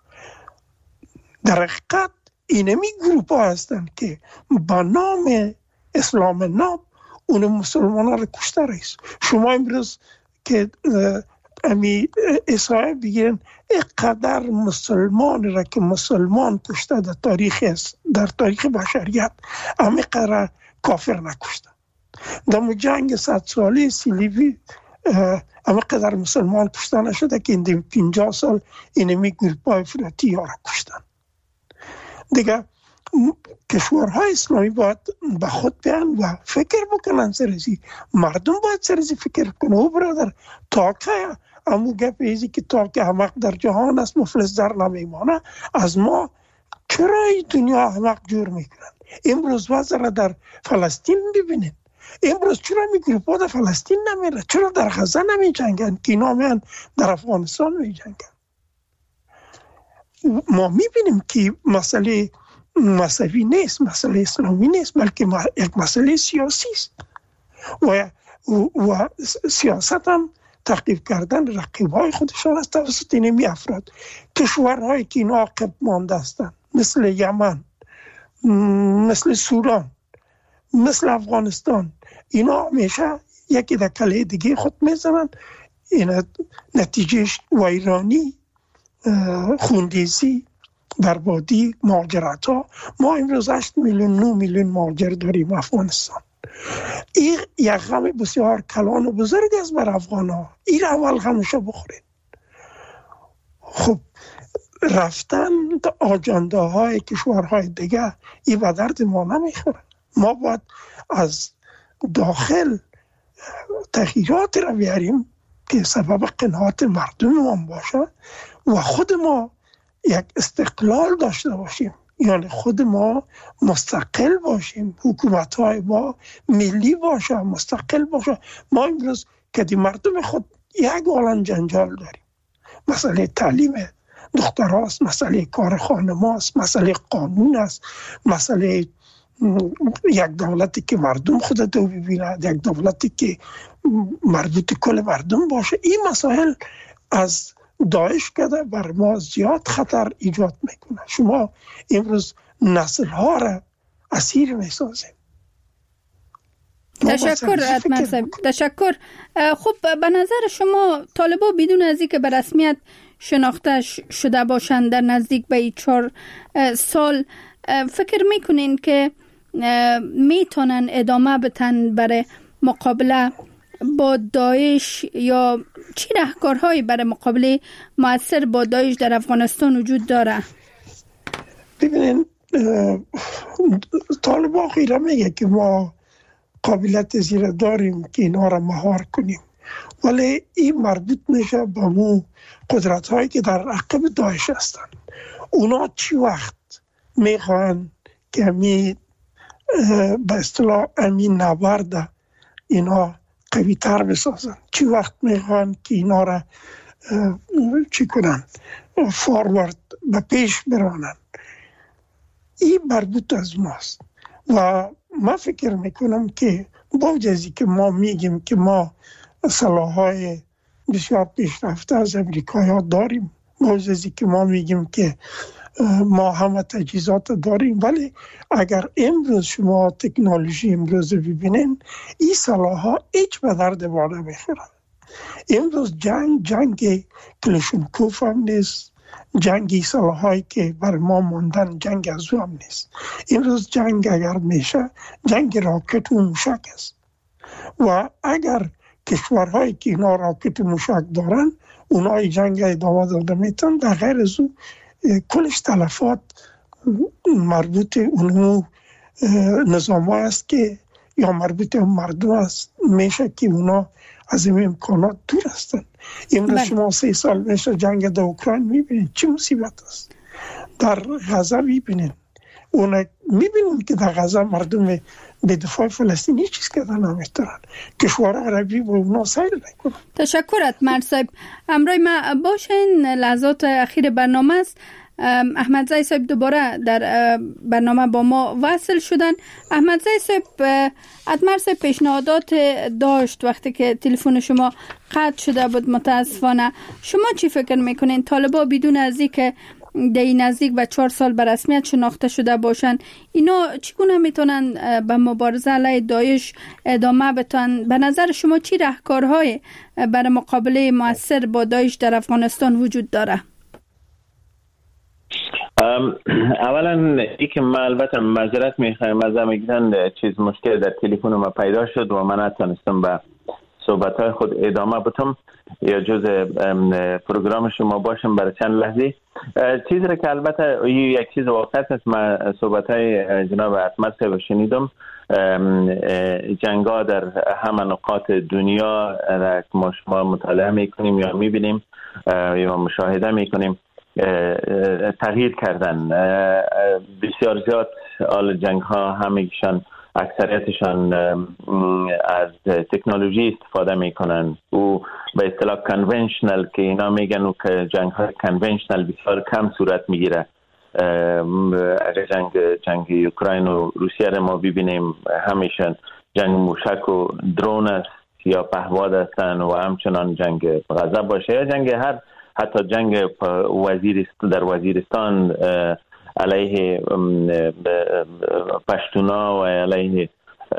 در حقیقت اینمی گروپ ها هستن که با نام اسلام ناب اون مسلمان ها رو کشته رئیس. شما امروز که امی اسرائیل بگیرن اقدر مسلمان را که مسلمان کشته در تاریخ بشریت امی قرار کافر نکشته. در جنگ 100 ساله صلیبی امی قدر مسلمان کشته نشده که این 50 سال اینمی گروپ های افراطی ها را کشتن. دیگه کشورهای اسلامی باید به خود بیان و فکر بکنن سرزی. مردم باید سرزی فکر کنه. او برادر تا که امو گپ ایزی که تا که احمق در جهان است مفلس در نمیمانه، از ما چرا این دنیا احمق جور میکنن؟ امروز وضع در فلسطین ببینید. امروز چرا می گروپ ها در فلسطین نمیره؟ چرا در غزه نمی جنگن که اینا میان در افغانستان می جنگن؟ ما میبینیم که مسئله مذهبی نیست، مسئله اسلامی نیست، بلکه یک مسئله سیاسی است و سیاست هم تعقیب کردن رقیبای خودشان است توسط اینمی افراد. کشورهایی که اینا عقب مانده هستند مثل یمن، مثل سودان، مثل افغانستان، اینا همیشه یکی در کله دیگه خود میزنن. این نتیجهش ویرانی، خوندیزی، بربادی، مهاجرت ها. ما امروز 8 میلیون 9 میلیون مهاجر داریم افغانستان. این یک غم بسیار کلان و بزرگ است بر افغان ها. این اول غمشو بخورید. خب رفتن آجنده های کشورهای دیگه این به درد ما نمیخوره. ما باید از داخل تغییرات را بیاریم که سبب قناعت مردم ما باشه و خود ما یک استقلال داشته باشیم، یعنی خود ما مستقل باشیم، حکومت های ما ملی باشه، مستقل باشه. ما امروز که دی مردم خود یک عالم جنجال داریم، مسئله تعلیم دختر هاست، مسئله کار خانم هاست، مسئله قانون است، مسئله یک دولتی که مردم خود دو ببیند، یک دولتی که مربوط کل مردم باشه. این مسائل از داعش کده بر ما زیاد خطر ایجاد میکنه. شما امروز نسل ها را اسیر میسازیم. تشکر اتمر صاحب، تشکر. خب به نظر شما طالبا بدون از اینکه به رسمیت شناخته شده باشند در نزدیک به 4 سال فکر میکنین که میتونن ادامه بتن برای مقابله با داعش، یا چی راهکارهایی برای مقابله مؤثر با داعش در افغانستان وجود داره؟ ببینین، طالبان خیره میگه که ما قابلیت زیره داریم که اینا را مهار کنیم، ولی این مربوط میشه به مو قدرت هایی که در عقب داعش هستن. اونا چی وقت میخوان که همین به اصطلاح همین نبرد اینا قوی تر بسازن؟ چی وقت میخوان که اینا را چی کنن؟ فاروارد به پیش برانن. این مربوط از اوناست و من فکر میکنم که با جزی که ما میگیم که ما سلاح‌های بسیار پیشرفته از امریکایی ها داریم، با جزی که ما میگیم که ما همه تجهیزات داریم، ولی اگر امروز شما تکنولوژی امروز ببینین، این سلاح‌ها هیچ به درد ما نمیخوره. امروز جنگ کلاشینکوف هم نیست، جنگی سلاح‌هایی که بر ما موندن جنگ از او هم نیست. امروز جنگ اگر میشه جنگ راکت و موشک است و اگر کشورهایی که اینا راکت و موشک دارن اونا جنگ ادامه داده میتن، در غیر از او کلش تلفات مربوط اونو نظام است که یا مربوط اون مردم است میشه که اونا از این امکانات دور هستن. امروز شما 3 سال میشه جنگ در اوکراین میبینید چی مصیبت است. در غزه میبینید، اونا میبینید که در غزه مردم به دفاع فلسطینی چیز کردن نمیتونن، کشورها عربی با اونا سیل نکنن. تشکر اتمر صاحب. همراه ما باشین، لحظات اخیر برنامه است. احمدزی صاحب دوباره در برنامه با ما وصل شدن. احمدزی صاحب، اتمر صاحب پیشنهادات داشت وقتی که تلفن شما قطع شده بود متاسفانه. شما چی فکر میکنین؟ طالبا بدون از اینکه در نزدیک به 4 سال به رسمیت شناخته شده باشن، اینا چگونه میتونن به مبارزه علیه داعش ادامه بدن؟ به نظر شما چی راهکارهای برای مقابله مؤثر با داعش در افغانستان وجود داره؟ اولا ای که من البته معذرت میخوایم از میگن چیز مشکل در تلفن ما پیدا شد و من نتونستم به صحبت‌های خود ادامه بدم یا جز پروگرام شما باشم برای چند لحظه. چیزی را که البته یک چیز واقعیت است، من صحبت‌های جناب اتمر صاحب شنیدم، جنگ‌ها در همه نقاط دنیا را که ما شما مطالعه میکنیم یا میبینیم یا مشاهده میکنیم تغییر کردن. بسیار زیاد آل جنگ ها همگیشان اکثریتشان از تکنولوژی استفاده میکنن و به اصطلاح کنونشنال که اینا میگن و که جنگ های کنونشنال بسیار کم صورت میگیره. اگر جنگ اوکراین و روسیه را ما ببینیم همیشه جنگ موشک و درون است یا پهپاد هستن و همچنان جنگ غزه باشه یا جنگ حتی جنگ در وزیرستان علیه پشتونا و علیه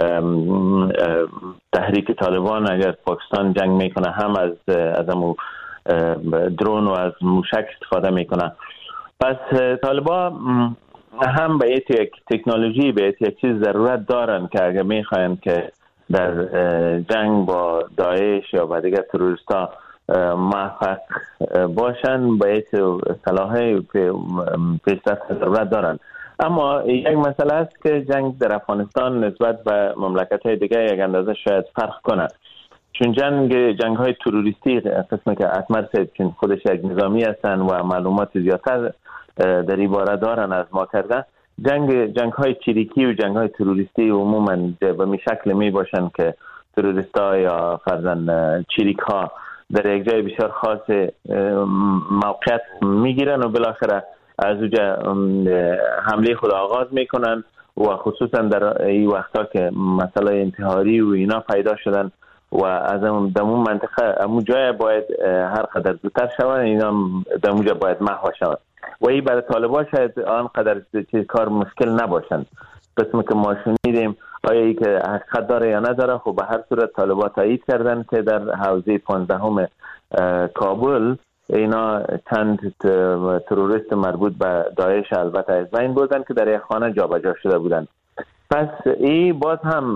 تحریک طالبان، اگر پاکستان جنگ میکنه هم از امو درون و از موشک استفاده میکنه. پس طالبان هم به یک تکنولوژی، به یک چیز ضرورت دارن که اگر میخواین که در جنگ با داعش یا با دیگر تروریستا موفق باشن به یک صلاح پیشرفت ضرورت دارن. اما یک مسئله است که جنگ در افغانستان نسبت به مملکت‌های دیگه یک اندازه شاید فرق کنه، چون جنگ‌های تروریستی قسمی که اتمر صاحب چون خودش یک نظامی هستن و معلومات زیادتر در این باره دارن از ما کرده، جنگ‌های چریکی و جنگ‌های تروریستی عموماً به می شکل می باشن که تروریست‌ها یا فرضاً چریک‌ها در یک جای بسیار خاص موقعیت میگیرن و بالاخره از اونجا حمله خود آغاز میکنن و خصوصا در این وقتا که مسئله انتحاری و اینا پیدا شدن و از اون منطقه امو جای باید هر قدر زودتر شود، اینا در اونجا باید محو شود و این برای طالبان شاید آنقدر کار مشکل نباشند. قسمی که ما شنیدیم آیا ای که حقیقت داره یا نداره، خب به هر صورت طالبان تایید کردن که در حوزه 15 کابل اینا چند تروریست مربوط به داعش البته از بین بردن که در یک خانه جابجا شده بودن. پس این باز هم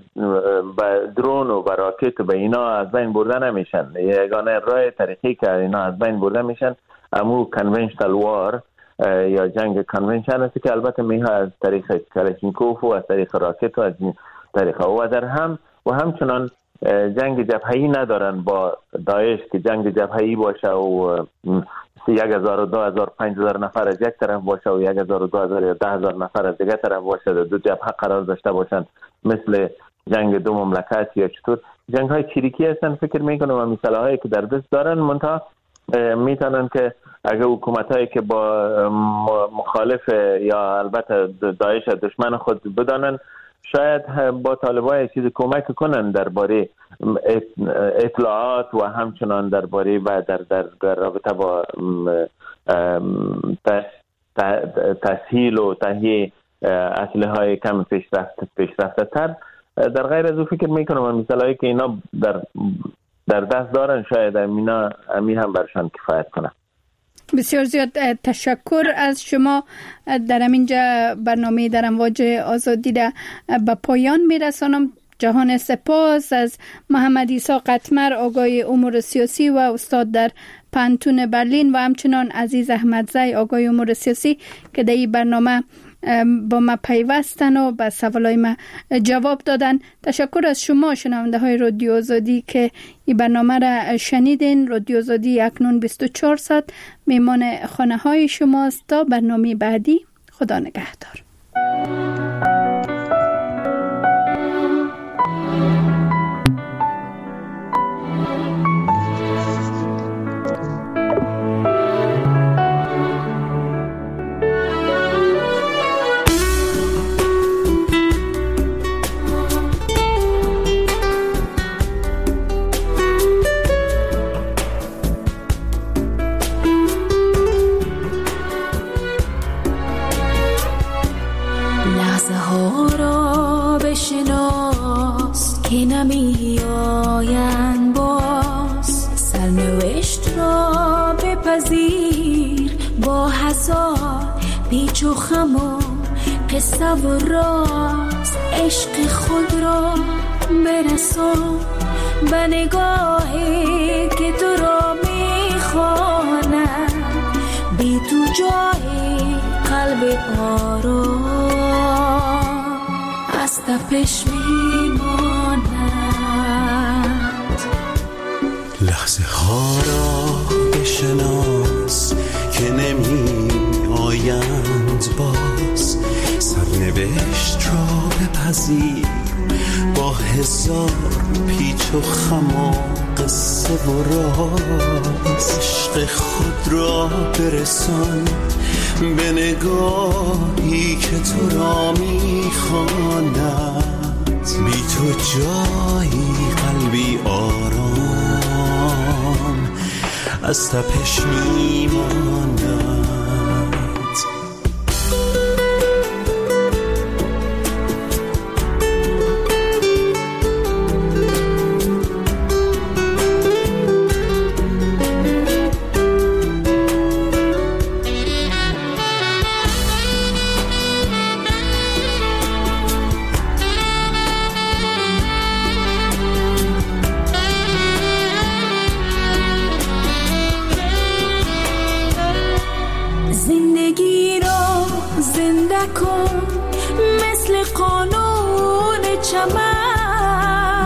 به درون و به راکت و به اینا از بین برده نمیشن. یگانه راه طریقی که اینا از بین برده میشن امو کنونشنال وار یا جنگ کنونشن است که البته میها از طریق کلاشینکوف و از طریق راکت و از طریق و در هم و همچنان جنگ جبهه‌ای ندارن با داعش که جنگ جبهه‌ای باشه و 1000 و 2000 5000 نفر از یک طرف باشه و 1000 و 2000 یا 10000 نفر از دیگه طرف باشه، دو جبهه قرار داشته باشن مثل جنگ دو مملکت یا چطور. جنگ های چریکی هستن فکر میکنم و مثاله هایی که در دست دارن منتها میتونن که اگه حکومت هایی که با مخالف یا البته داعش دشمن خود بدانن شاید با طالبان چیز کمک کنن درباره اطلاعات و همچنان درباره و در رابطه با تسهیل و تهیه اسلحه های کم پیشرفته تر. در غیر از او فکر میکنم مثالایی که اینا در دست دارن شاید امی هم برشان کفایت کنه. بسیار زیاد تشکر از شما. در همینجا برنامه در امواج آزادی را به پایان میرسانم. جهان سپاس از محمد عیسی قطمر، آگای امور سیاسی و استاد در پانتون برلین و همچنان عزیز احمدزی، آگای امور سیاسی که در این برنامه با ما پیوستن و به سوالای ما جواب دادن. تشکر از شما شنونده های رادیو آزادی که این برنامه را شنیدین. رادیو آزادی اکنون 24 ساعت میمان خانه های شماست. تا برنامه بعدی، خدا نگهدار. نمی آیند باز، سرنوشت را بپذیر با هزار پیچ و خم و قصه و راز. عشق خود را برسان به نگاهی که تو را میخواند، بی تو جای قلب آرام از تپش میماند. لحظه ها را بشناس که نمی آیند باز، سرنوشت را بپذیر با هزار پیچ و خم و قصه و راز. عشق خود را برسان به نگاهی که تو را میخواند، بی تو جایی قلبی آرام از تپش میماند.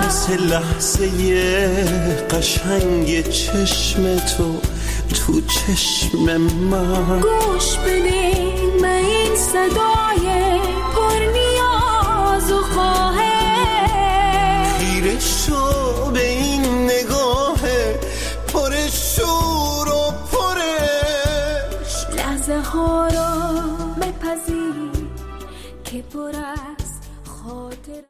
مثل لحظه قشنگ چشم تو چشم من. گوش بدین من این صدای پر نیاز و خواهش، خیره شد